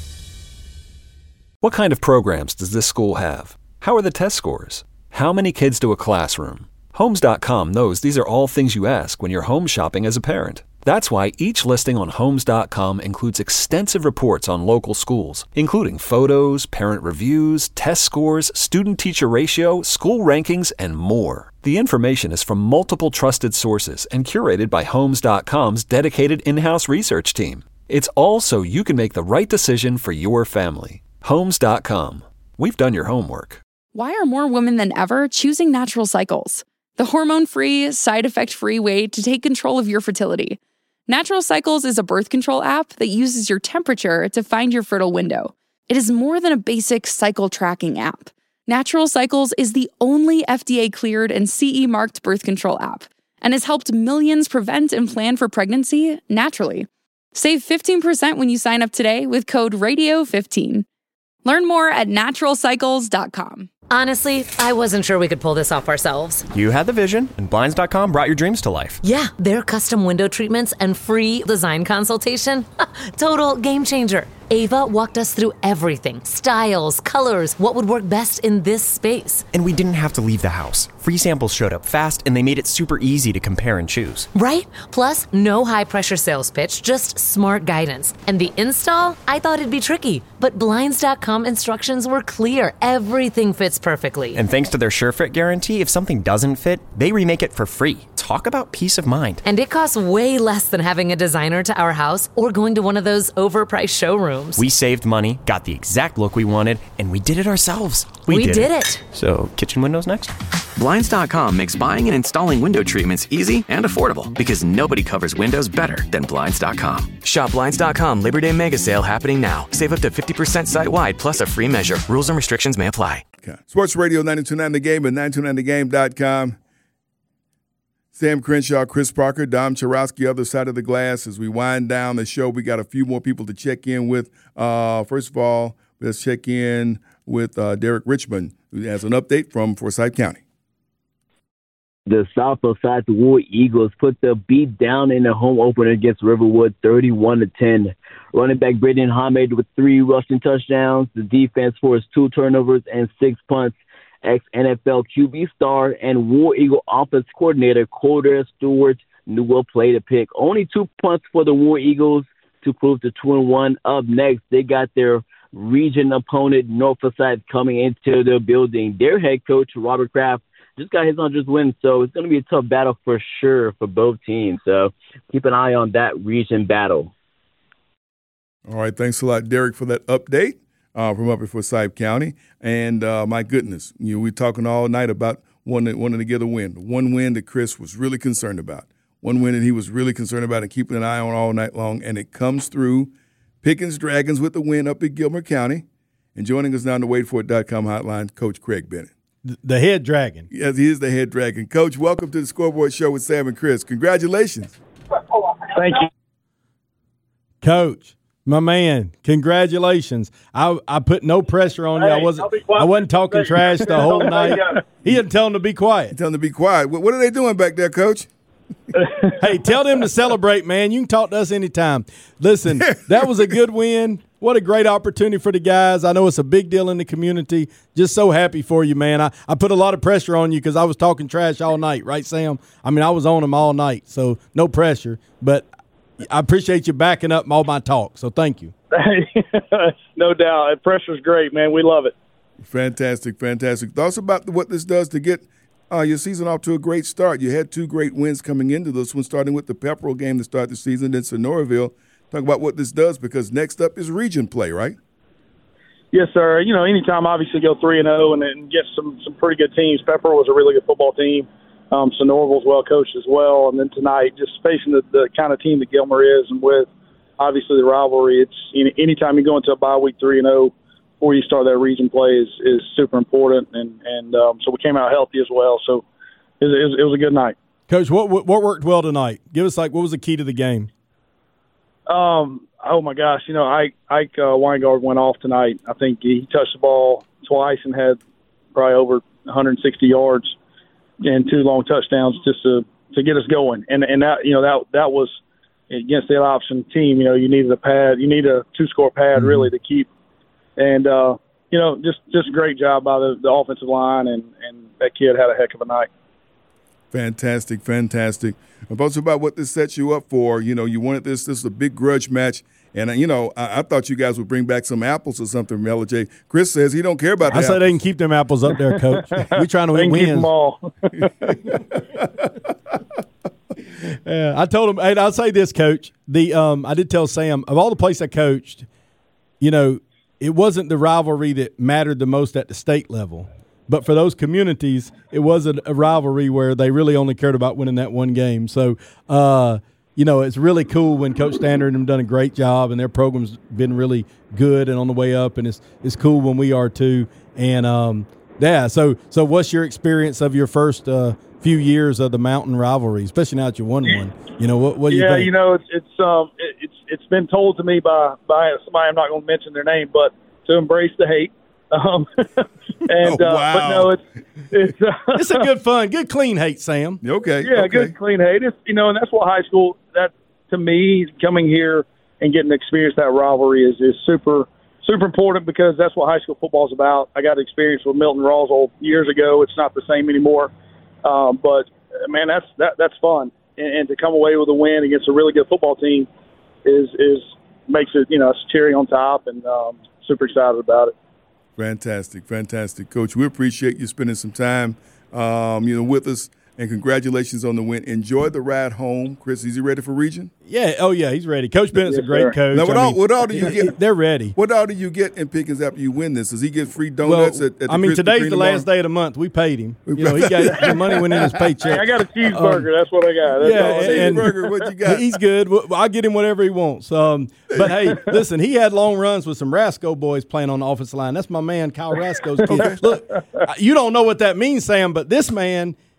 What kind of programs does this school have? How are the test scores? How many kids do a classroom? Homes dot com knows these are all things you ask when you're home shopping as a parent. That's why each listing on Homes dot com includes extensive reports on local schools, including photos, parent reviews, test scores, student-teacher ratio, school rankings, and more. The information is from multiple trusted sources and curated by Homes dot com's dedicated in-house research team. It's all so you can make the right decision for your family. Homes dot com. We've done your homework.
Why are more women than ever choosing Natural Cycles? The hormone-free, side-effect-free way to take control of your fertility. Natural Cycles is a birth control app that uses your temperature to find your fertile window. It is more than a basic cycle tracking app. Natural Cycles is the only F D A-cleared and C E-marked birth control app and has helped millions prevent and plan for pregnancy naturally. Save fifteen percent when you sign up today with code radio fifteen. Learn more at natural cycles dot com.
Honestly, I wasn't sure we could pull this off ourselves.
You had the vision, and Blinds dot com brought your dreams to life.
Yeah, their custom window treatments and free design consultation. Total game changer. Ava walked us through everything. Styles, colors, what would work best in this space.
And we didn't have to leave the house. Free samples showed up fast, and they made it super easy to compare and choose.
Right? Plus, no high-pressure sales pitch, just smart guidance. And the install? I thought it'd be tricky. But Blinds dot com instructions were clear. Everything fits perfectly.
And thanks to their SureFit guarantee, if something doesn't fit, they remake it for free. Talk about peace of mind.
And it costs way less than having a designer to our house or going to one of those overpriced showrooms.
We saved money, got the exact look we wanted, and we did it ourselves.
We, we did, did it. it.
So, kitchen windows next?
Blinds dot com makes buying and installing window treatments easy and affordable because nobody covers windows better than Blinds dot com. Shop Blinds dot com Labor Day Mega Sale happening now. Save up to fifty percent site-wide plus a free measure. Rules and restrictions may apply.
Okay. Sports Radio ninety-two point nine The Game and nine two nine the game dot com. Sam Crenshaw, Chris Parker, Dom Chorowski, other side of the glass. As we wind down the show, we got a few more people to check in with. Uh, first of all, let's check in with uh, Derek Richmond, who has an update from Forsyth County.
The South Forsyth War Eagles put the beat down in the home opener against Riverwood, thirty-one to ten. Running back Braden Hamed with three rushing touchdowns. The defense forced two turnovers and six punts. Ex-N F L Q B star and War Eagle offense coordinator Cordell Stewart knew what play to pick. Only two punts for the War Eagles to close to two and one. Up next, they got their region opponent North Forsyth coming into their building. Their head coach Robert Kraft just got his hundredth win, so it's going to be a tough battle for sure for both teams. So keep an eye on that region battle.
All right, thanks a lot, Derek, for that update. Uh, from up in Forsyth County. And uh, my goodness, you know, we're talking all night about wanting, wanting to get a win. One win that Chris was really concerned about. One win that he was really concerned about and keeping an eye on all night long. And it comes through. Pickens Dragons with the win up in Gilmer County. And joining us now on the wait for it dot com hotline, Coach Craig Bennett.
The head dragon.
Yes, he is the head dragon. Coach, welcome to the Scoreboard Show with Sam and Chris. Congratulations.
Thank you.
Coach. My man, congratulations. I I put no pressure on you.
Hey,
I wasn't I wasn't talking trash the whole night. He didn't tell them to be quiet.
Tell them to be quiet. What, what are they doing back there, Coach?
Hey, tell them to celebrate, man. You can talk to us anytime. Listen, that was a good win. What a great opportunity for the guys. I know it's a big deal in the community. Just so happy for you, man. I, I put a lot of pressure on you because I was talking trash all night, right, Sam? I mean, I was on them all night, so no pressure. But I appreciate you backing up all my talk, so thank you.
No doubt. Pressure's great, man. We love it.
Fantastic, fantastic. Thoughts about what this does to get uh, your season off to a great start. You had two great wins coming into this one, starting with the Pepperell game to start the season, then Sonoraville. Talk about what this does, because next up is region play, right?
Yes, sir. You know, anytime obviously go three and zero and then get some some pretty good teams. Pepperell was a really good football team. Um, Sonoraville's well coached as well, and then tonight, just facing the, the kind of team that Gilmer is, and with obviously the rivalry, it's you know, anytime you go into a bye week three and zero before you start that region play is, is super important, and and um, so we came out healthy as well. So it was, it was, it was a good night.
Coach, what what worked well tonight? Give us like what was the key to the game?
Um, oh my gosh, you know, Ike Ike uh, Weingard went off tonight. I think he touched the ball twice and had probably over one hundred sixty yards and two long touchdowns just to to get us going. And and that you know that that was against the option team. You know, you needed a pad, you need a two score pad mm-hmm. really to keep. And uh, you know, just just a great job by the, the offensive line, and and that kid had a heck of a night.
Fantastic, fantastic. About about what this sets you up for. You know, you wanted this. This is a big grudge match, and uh, you know, I, I thought you guys would bring back some apples or something from L J. Chris says he don't care about.
I
the
said
apples.
they can keep them apples up there, Coach. We trying to win
wins.
Keep them all. Yeah, I told him, and I'll say this, Coach. The um, I did tell Sam of all the places I coached, you know, it wasn't the rivalry that mattered the most at the state level. But for those communities, it was a, a rivalry where they really only cared about winning that one game. So, uh, you know, it's really cool when Coach Standard and them done a great job, and their program's been really good and on the way up. And it's it's cool when we are too. And um, yeah, so so what's your experience of your first uh, few years of the Mountain rivalry, especially now that you won one? You know, what what do you
yeah,
think?
Yeah, you know, it's it's um it, it's it's been told to me by by somebody, I'm not going to mention their name, but to embrace the hate. Um, and
oh,
uh,
wow.
but no, it's it's uh,
it's a good fun, good clean hate, Sam.
Okay,
yeah,
okay.
good clean hate. It's, you know, and that's what high school. That to me, coming here and getting to experience that rivalry is is super super important, because that's what high school football is about. I got to experience with Milton Roswell years ago. It's not the same anymore, um, but man, that's that that's fun, and, and to come away with a win against a really good football team is is makes it, you know, it's cherry on top, and um, super excited about it.
Fantastic, fantastic, Coach. We appreciate you spending some time, um, you know, with us, and congratulations on the win. Enjoy the ride home, Chris. Is he ready for region?
Yeah. Oh yeah, he's ready. Coach Bennett's
yes,
a great
sir.
coach.
Now, what,
I
all,
mean,
what all do you get?
They're ready.
What all do you get in Pickens after you win this? Does he get free donuts?
Well,
at, at the
I mean,
Krispy
today's
Kreme
the last
tomorrow?
day of the month. We paid him. You know, he got the money went in his paycheck.
Hey, I got a cheeseburger. Um, that's what I got. That's
yeah,
all I need.
and
Cheeseburger, what you got?
He's good. Well, I'll get him whatever he wants. Um, but hey, listen, he had long runs with some Rasco boys playing on the offensive line. That's my man, Kyle Rasco's kid. Look, you don't know what that means, Sam, but this man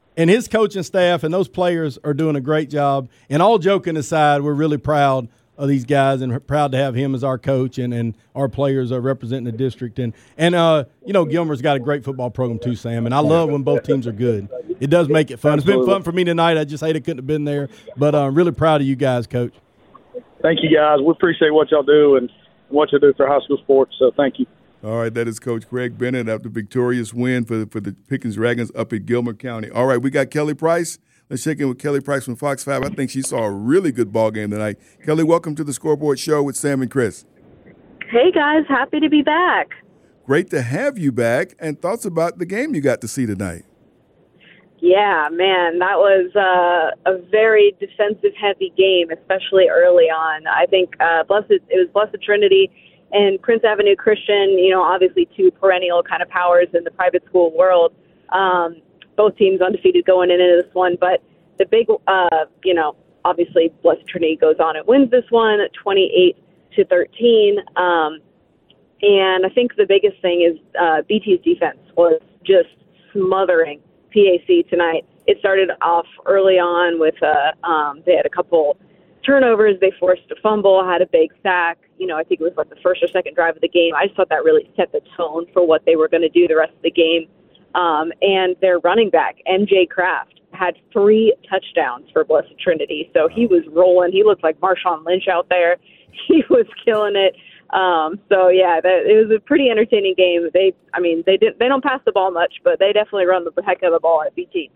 and his coaching staff and those players are doing a great job. And all joking aside, we're really proud of these guys and proud to have him as our coach, and, and our players are representing the district. And, and uh, you know, Gilmer's got a great football program too, Sam, and I love when both teams are good. It does make it fun. It's been fun for me tonight. I just hate I couldn't have been there. But I'm uh, really proud of you guys, Coach.
Thank you, guys. We appreciate what y'all do and what you do for high school sports, so thank you.
All right, that is Coach Craig Bennett after victorious win for, for the Pickens Dragons up at Gilmer County. All right, we got Kelly Price. Let's check in with Kelly Price from Fox five. I think she saw a really good ball game tonight. Kelly, welcome to the Scoreboard Show with Sam and Chris.
Hey, guys. Happy to be back.
Great to have you back. And thoughts about the game you got to see tonight?
Yeah, man, that was uh, a very defensive-heavy game, especially early on. I think uh, Blessed it was Blessed Trinity and Prince Avenue Christian, you know, obviously two perennial kind of powers in the private school world. Um, both teams undefeated going into this one. But the big, uh, you know, obviously Blessed Trinity goes on and wins this one, twenty-eight to thirteen. Um, and I think the biggest thing is uh, B T's defense was just smothering P A C tonight. It started off early on with uh, um, they had a couple turnovers. They forced a fumble, had a big sack. You know, I think it was like the first or second drive of the game. I just thought that really set the tone for what they were going to do the rest of the game. Um, and their running back, M J Kraft, had three touchdowns for Blessed Trinity. So he was rolling. He looked like Marshawn Lynch out there. He was killing it. Um, so yeah, that, it was a pretty entertaining game. They, I mean, they didn't, they don't pass the ball much, but they definitely run the heck of the ball at B T.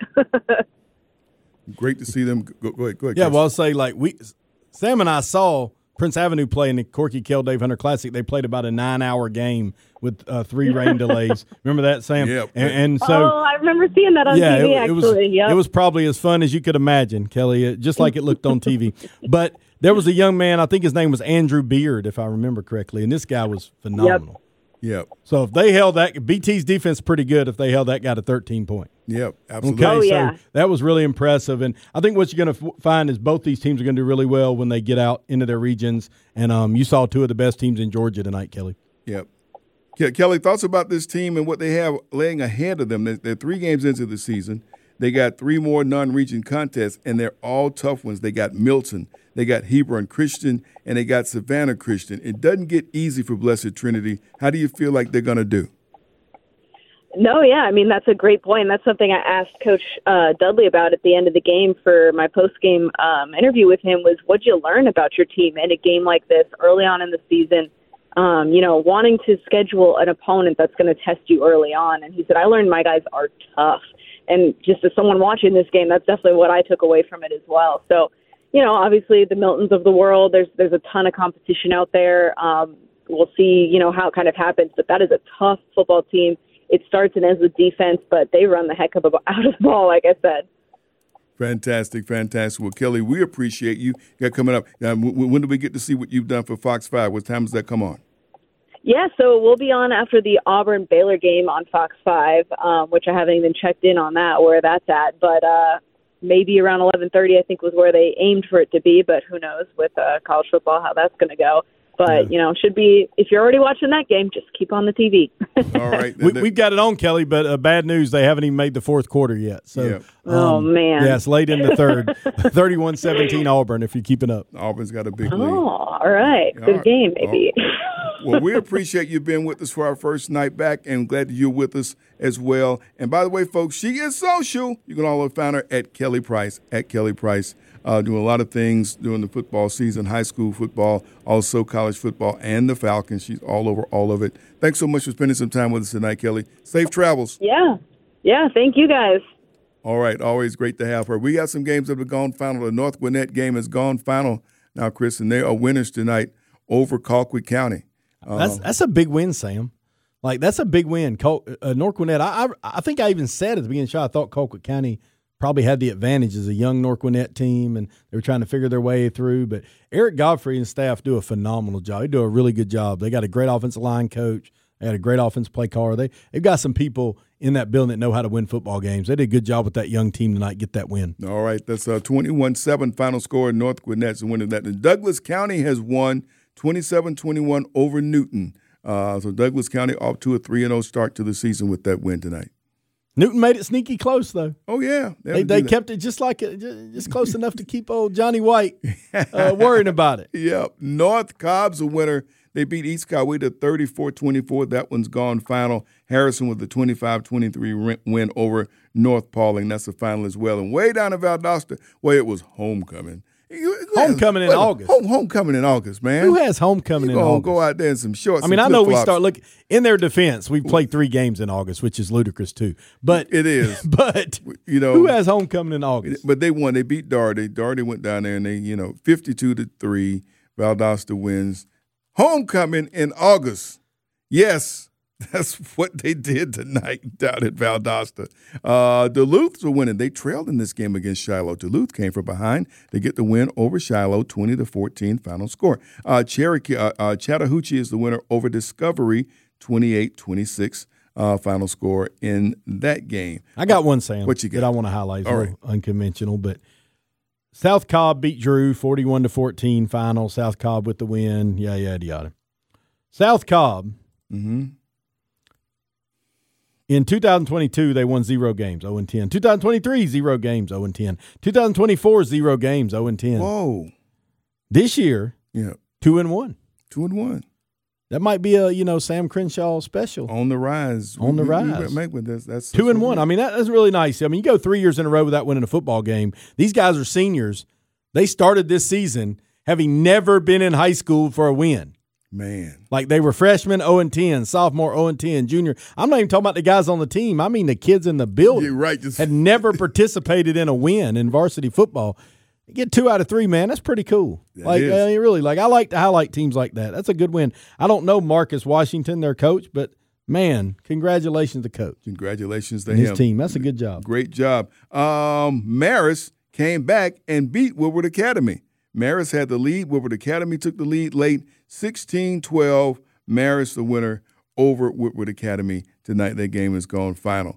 Great to see them. Go, go ahead. Go ahead.
Yeah,
Chris.
well, I'll say like we, Sam and I saw Prince Avenue play in the Corky Kell Dave Hunter Classic. They played about a nine-hour game with uh, three rain delays. Remember that, Sam?
Yeah.
And, and so,
oh, I remember seeing that on
yeah,
T V.
it,
actually,
it was
yep.
it was probably as fun as you could imagine, Kelly. It, just like it looked on T V. But there was a young man. I think his name was Andrew Beard, if I remember correctly, and this guy was phenomenal.
Yep.
So if they held that, B T's defense pretty good if they held that guy to thirteen points.
Yep, absolutely.
Okay,
Oh, yeah.
so that was really impressive. And I think what you're going to f- find is both these teams are going to do really well when they get out into their regions. And um, you saw two of the best teams in Georgia tonight, Kelly.
Yep. Ke- Kelly, thoughts about this team and what they have laying ahead of them? They're, they're three games into the season. They got three more non-region contests, and they're all tough ones. They got Milton, they got Hebron Christian, and they got Savannah Christian. It doesn't get easy for Blessed Trinity. How do you feel like they're going to do?
No, yeah, I mean, that's a great point. That's something I asked Coach uh, Dudley about at the end of the game for my post-game um, interview with him was, what'd you learn about your team in a game like this early on in the season? Um, you know, wanting to schedule an opponent that's going to test you early on. And he said, I learned my guys are tough. And just as someone watching this game, that's definitely what I took away from it as well. So, you know, obviously the Miltons of the world, there's there's a ton of competition out there. Um, we'll see, you know, how it kind of happens. But that is a tough football team. It starts and ends with defense, but they run the heck of a, out of the ball, like I said.
Fantastic, fantastic. Well, Kelly, we appreciate you. You got coming up. Um, w- when do we get to see what you've done for Fox five? What time does that come on?
Yeah, so we'll be on after the Auburn-Baylor game on Fox five, um, which I haven't even checked in on that, where that's at. But uh, maybe around eleven thirty, I think, was where they aimed for it to be. But who knows with uh, college football how that's going to go. But, yeah. you know, should be, if you're already watching that game, just keep on the T V.
All right.
we, we've got it on, Kelly, but uh, bad news, they haven't even made the fourth quarter yet. So,
Yeah.
um,
Oh, man.
Yeah, it's late in the third. thirty-one seventeen Auburn, if you're keeping up.
Auburn's got a big lead.
Oh, all right.
All
Good
right.
game, maybe.
Well, we appreciate you being with us for our first night back, and glad that you're with us as well. And by the way, folks, she is social. You can all find her at Kelly Price, at Kelly Price, uh, doing a lot of things during the football season, high school football, also college football, and the Falcons. She's all over all of it. Thanks so much for spending some time with us tonight, Kelly. Safe travels.
Yeah. Yeah, thank you guys.
All right, always great to have her. We got some games that have gone final. The North Gwinnett game has gone final now, Chris, and they are winners tonight over Colquitt County. Uh,
That's that's a big win, Sam. Like, that's a big win. Col- uh, North Gwinnett, I, I I think I even said at the beginning of the show, I thought Colquitt County probably had the advantage as a young North Gwinnett team, and they were trying to figure their way through. But Eric Godfrey and staff do a phenomenal job. They do a really good job. They got a great offensive line coach. They had a great offensive play caller. They, they've got some people in that building that know how to win football games. They did a good job with that young team tonight, get that win.
All right, that's a twenty-one seven final score. North Gwinnett's winning that. And Douglas County has won twenty-seven twenty-one over Newton. Uh, so Douglas County off to a three and oh start to the season with that win tonight.
Newton made it sneaky close, though.
Oh, yeah.
They, they kept it just like it, just close enough to keep old Johnny White uh, worrying about it.
Yep. North Cobb's a winner. They beat East Coweta thirty-four twenty-four. That one's gone final. Harrison with the twenty-five twenty-three win over North Pauling. That's the final as well. And way down in Valdosta, well, it was homecoming.
Homecoming in
Wait,
August.
Home, homecoming in August, man.
Who has homecoming
you
in August?
Go out there in some shorts.
I mean, I know we start look in their defense. We played three games in August, which is ludicrous too. But
it is.
But
you know,
who has homecoming in August?
But they won. They beat Doherty. Doherty went down there and they, you know, fifty-two to three. Valdosta wins. Homecoming in August. Yes. That's what they did tonight down at Valdosta. Uh, Duluth's are winning. They trailed in this game against Shiloh. Duluth came from behind. They get the win over Shiloh, twenty to fourteen final score. Uh, Cherokee, uh, uh, Chattahoochee is the winner over Discovery, twenty-eight twenty-six uh, final score in that game.
I got one, Sam.
What you got?
That I want to highlight. It's
All
a
right.
little unconventional, but South Cobb beat Drew forty-one to fourteen final. South Cobb with the win. Yeah, yada yada. South Cobb.
Mm-hmm.
In two thousand twenty-two, they won zero games, zero and ten. two thousand twenty-three, zero games, zero and ten. two thousand twenty-four, zero games, zero and ten.
Whoa.
This year,
yeah,
two and one.
Two and one.
That might be a, you know, Sam Crenshaw special.
On the rise.
On the
We- we-
rise.
we make with this. That's
Two and one. I mean, that, that's really nice. I mean, you go three years in a row without winning a football game. These guys are seniors. They started this season having never been in high school for a win.
Man.
Like they were freshmen, oh and ten, sophomore, oh and ten, junior. I'm not even talking about the guys on the team. I mean the kids in the building.
You're right. Just
had never participated in a win in varsity football. You get two out of three, man. That's pretty cool.
That
like,
is.
I mean, really, like I like to highlight teams like that. That's a good win. I don't know Marcus Washington, their coach, but man, congratulations to coach.
Congratulations to
and
him.
his team. That's a good job.
Great job. Um, Marist came back and beat Woodward Academy. Marist had the lead. Woodward Academy took the lead late, sixteen twelve. Marist the winner over Woodward Academy tonight. That game is gone final.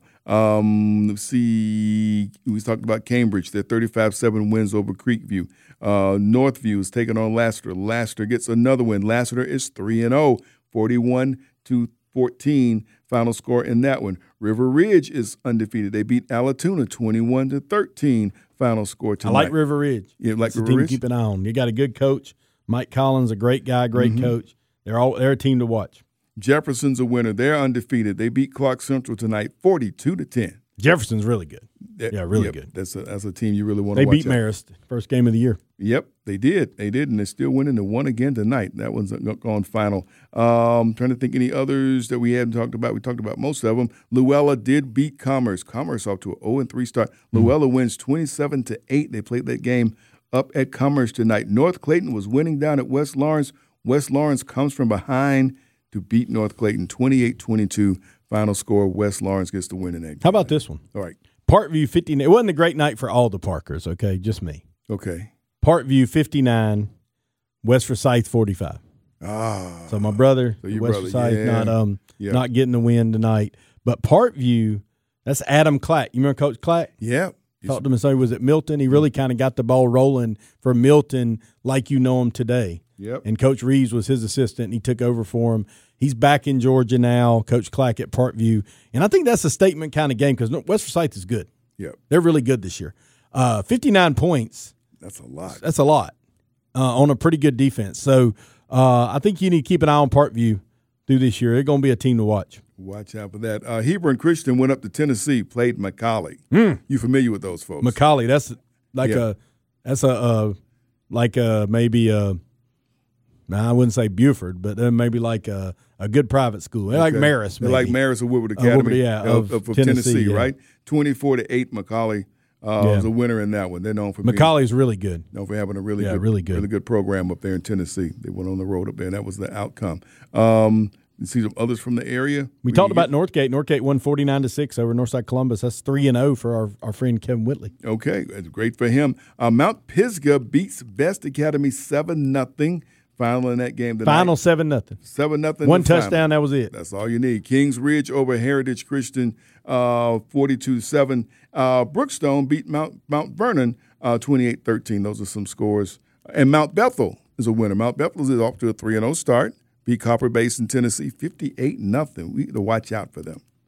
Um, let's see. We talked about Cambridge. Their thirty-five seven wins over Creekview. Uh, Northview is taking on Lassiter. Lassiter gets another win. Lassiter is three and oh, forty-one to fourteen final score in that one. River Ridge is undefeated. They beat Allatoona twenty-one to thirteen final score tonight.
I like River Ridge.
Yeah, like
It's a
River
team
Ridge.
to keep an eye on. You got a good coach. Mike Collins, a great guy, great
Mhm.
coach. They're all they're a team to watch.
Jefferson's a winner. They're undefeated. They beat Clark Central tonight, forty-two to ten.
Jefferson's really good. Yeah, really
Yep,
good.
That's a that's a team you really want to
They
watch.
beat
out.
Marist first game of the year.
Yep, they did. They did, and they're still winning. They won again tonight. That one's gone final. Um, trying to think any others that we hadn't talked about. We talked about most of them. Luella did beat Commerce. Commerce off to an oh and three start. Luella wins twenty-seven to eight. They played that game up at Commerce tonight. North Clayton was winning down at West Lawrence. West Lawrence comes from behind to beat North Clayton twenty-eight twenty-two. Final score, West Lawrence gets the win in that game.
How about this one?
All right.
Parkview fifty-nine. It wasn't a great night for all the Parkers, okay? Just me.
Okay.
Parkview fifty-nine, West Forsyth forty-five.
Ah.
So my brother,
So your
West
brother,
Forsyth,
yeah.
not um
Yeah.
not getting the win tonight. But Parkview, that's Adam Clack. You remember Coach Clack?
Yeah.
Talked to him and say, was it Milton? He really kind of got the ball rolling for Milton like you know him today.
Yep.
And Coach Reeves was his assistant, and he took over for him. He's back in Georgia now, Coach Clack at Parkview. And I think that's a statement kind of game because West Forsyth is good.
Yep.
They're really good this year. Uh, fifty-nine points.
That's a lot.
That's a lot uh, on a pretty good defense. So uh, I think you need to keep an eye on Parkview through this year. They're going to be a team to watch.
Watch out for that. Uh, Hebron Christian went up to Tennessee, played McCallie.
Mm.
You familiar with those folks?
McCallie, that's like
Yeah.
a that's a uh, like a maybe a nah, I wouldn't say Buford, but then maybe like a, a good private school. They're like
Okay.
Marist.
They're like
maybe.
Marist or Woodward
Uh,
Academy
Woodward, yeah,
of,
of
of, of
Tennessee,
Tennessee,
yeah.
right? twenty-four to eight, McCallie uh,
Yeah.
was a winner in that one. They're known for
McCallie's really good.
being, known for having a really
Yeah,
good,
really good.
really good program up there in Tennessee. They went on the road up there, and that was the outcome. Um, you see some others from the area.
We talked about Northgate. Northgate won forty-nine to six over Northside Columbus. That's three and zero for our, our friend Kevin Whitley.
Okay, that's great for him. Uh, Mount Pisgah beats Best Academy seven nothing. Final in that game tonight.
Final seven nothing.
Seven nothing.
One
the final.
touchdown. That was it.
That's all you need. Kings Ridge over Heritage Christian, uh, forty-two to seven. Uh, Brookstone beat Mount Mount Vernon, uh, twenty-eight thirteen. Those are some scores. And Mount Bethel is a winner. Mount Bethel is off to a three and oh start. Beat Copper Basin, Tennessee, fifty-eight nothing. We need to watch out for them.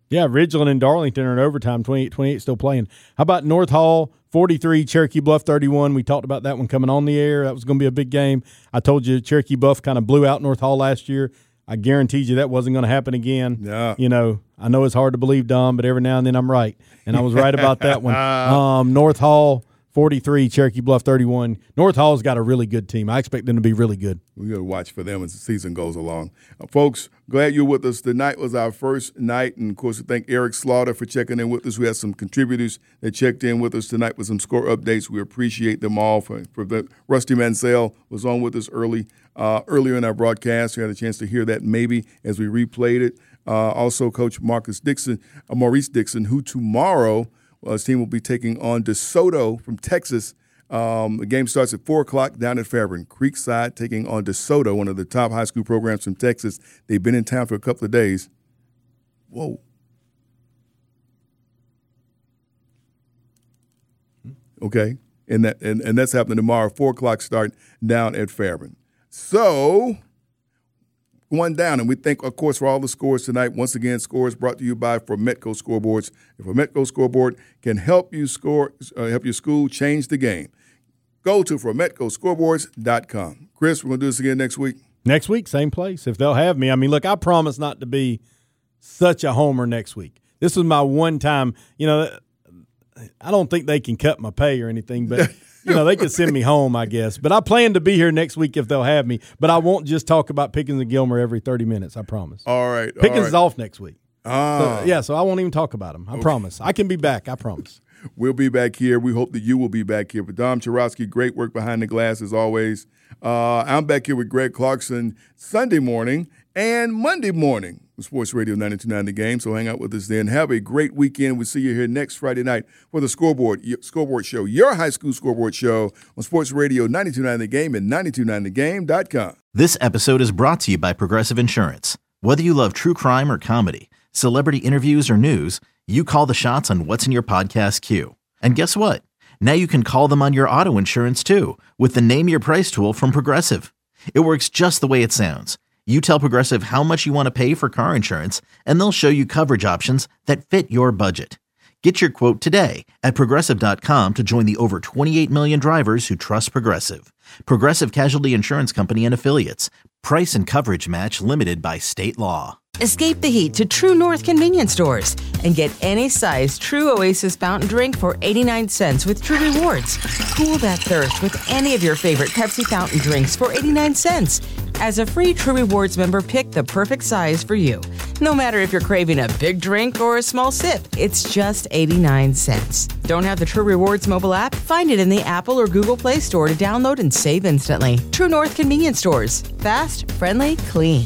Yeah, Ridgeland and Darlington are in overtime, twenty-eight twenty-eight, still playing. How about North Hall, forty-three, Cherokee Bluff, thirty-one? We talked about that one coming on the air. That was going to be a big game. I told you Cherokee Bluff kind of blew out North Hall last year. I guaranteed you that wasn't going to happen again.
Yeah.
You know, I know it's hard to believe, Dom, but every now and then I'm right. And I was right about that one. Um, North Hall, forty-three, Cherokee Bluff, thirty-one. North Hall's got a really good team. I expect them to be really good.
We're going to watch for them as the season goes along. Uh, folks, glad you're with us. Tonight was our first night, and, of course, we thank Eric Slaughter for checking in with us. We had some contributors that checked in with us tonight with some score updates. We appreciate them all. For, for the, Rusty Mansell was on with us early uh, earlier in our broadcast. We had a chance to hear that maybe as we replayed it. Uh, also, Coach Marcus Dixon, uh, Maurice Dixon, who tomorrow well, his team will be taking on DeSoto from Texas. Um, the game starts at four o'clock down at Fairburn. Creekside taking on DeSoto, one of the top high school programs from Texas. They've been in town for a couple of days. Whoa. Okay. And that and, and that's happening tomorrow, four o'clock start down at Fairburn. So, going down, and we thank, of course, for all the scores tonight. Once again, scores brought to you by Formetco Scoreboards. If Formetco Scoreboard can help you score, uh, help your school change the game, go to formetco scoreboards dot com. Chris, we're going to do this again next week.
Next week, same place, if they'll have me. I mean, look, I promise not to be such a homer next week. This was my one time, you know, I don't think they can cut my pay or anything, but – you know, they could send me home, I guess. But I plan to be here next week if they'll have me. But I won't just talk about Pickens and Gilmer every thirty minutes, I promise.
All right.
Pickens
all right.
is off next week.
Ah.
So, yeah, so I won't even talk about them. I okay. promise. I can be back. I promise.
We'll be back here. We hope that you will be back here. But Dom Chorowski, great work behind the glass as always. Uh, I'm back here with Greg Clarkson Sunday morning and Monday morning. Sports Radio ninety-two point nine The Game, so hang out with us then. Have a great weekend. We'll see you here next Friday night for the Scoreboard Scoreboard Show, your high school scoreboard show on Sports Radio ninety-two point nine The Game and ninety-two point nine the game dot com.
This episode is brought to you by Progressive Insurance. Whether you love true crime or comedy, celebrity interviews or news, you call the shots on what's in your podcast queue. And guess what? Now you can call them on your auto insurance too with the Name Your Price tool from Progressive. It works just the way it sounds. You tell Progressive how much you want to pay for car insurance, and they'll show you coverage options that fit your budget. Get your quote today at Progressive dot com to join the over twenty-eight million drivers who trust Progressive. Progressive Casualty Insurance Company and Affiliates. Price and coverage match limited by state law.
Escape the heat to True North convenience stores and get any size True Oasis fountain drink for eighty-nine cents with True Rewards. Cool that thirst with any of your favorite Pepsi fountain drinks for eighty-nine cents. As a free True Rewards member, pick the perfect size for you. No matter if you're craving a big drink or a small sip, it's just eighty-nine cents. Don't have the True Rewards mobile app? Find it in the Apple or Google Play Store to download and save instantly. True North convenience stores. Fast, friendly, clean.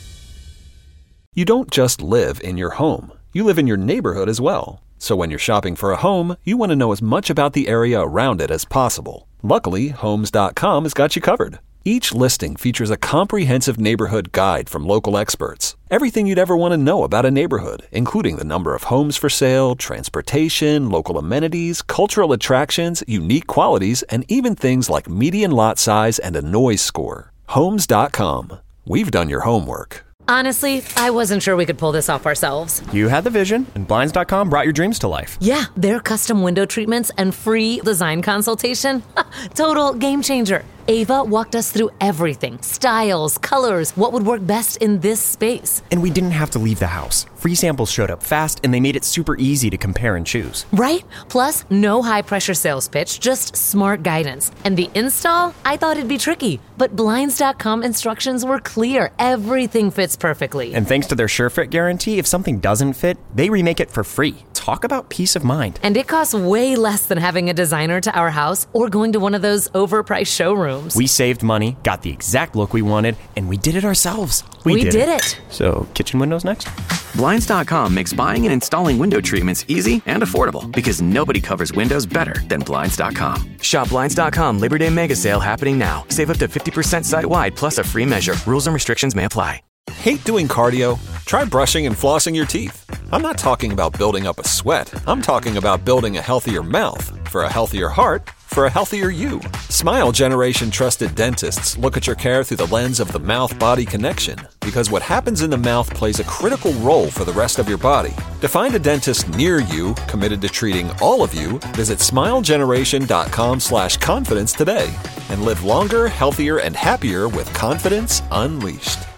You don't just live in your home. You live in your neighborhood as well. So when you're shopping for a home, you want to know as much about the area around it as possible. Luckily, Homes dot com has got you covered. Each listing features a comprehensive neighborhood guide from local experts. Everything you'd ever want to know about a neighborhood, including the number of homes for sale, transportation, local amenities, cultural attractions, unique qualities, and even things like median lot size and a noise score. Homes dot com. We've done your homework.
Honestly, I wasn't sure we could pull this off ourselves.
You had the vision, and Blinds dot com brought your dreams to life.
Yeah, their custom window treatments and free design consultation. Total game changer. Ava walked us through everything. Styles, colors, what would work best in this space.
And we didn't have to leave the house. Free samples showed up fast, and they made it super easy to compare and choose.
Right? Plus, no high-pressure sales pitch, just smart guidance. And the install? I thought it'd be tricky, but Blinds dot com instructions were clear. Everything fits perfectly.
And thanks to their SureFit guarantee, if something doesn't fit, they remake it for free. Talk about peace of mind.
And it costs way less than having a designer to our house or going to one of those overpriced showrooms.
We saved money, got the exact look we wanted, and we did it ourselves.
We, we did, did it. it.
So, kitchen windows next?
Blinds dot com makes buying and installing window treatments easy and affordable because nobody covers windows better than Blinds dot com. Shop Blinds dot com Labor Day Mega Sale happening now. Save up to fifty percent site-wide plus a free measure. Rules and restrictions may apply.
Hate doing cardio? Try brushing and flossing your teeth. I'm not talking about building up a sweat. I'm talking about building a healthier mouth for a healthier heart for a healthier you. Smile Generation trusted dentists look at your care through the lens of the mouth-body connection, because what happens in the mouth plays a critical role for the rest of your body. To find a dentist near you committed to treating all of you, visit smilegeneration.com slash confidence today and live longer, healthier, and happier with confidence unleashed.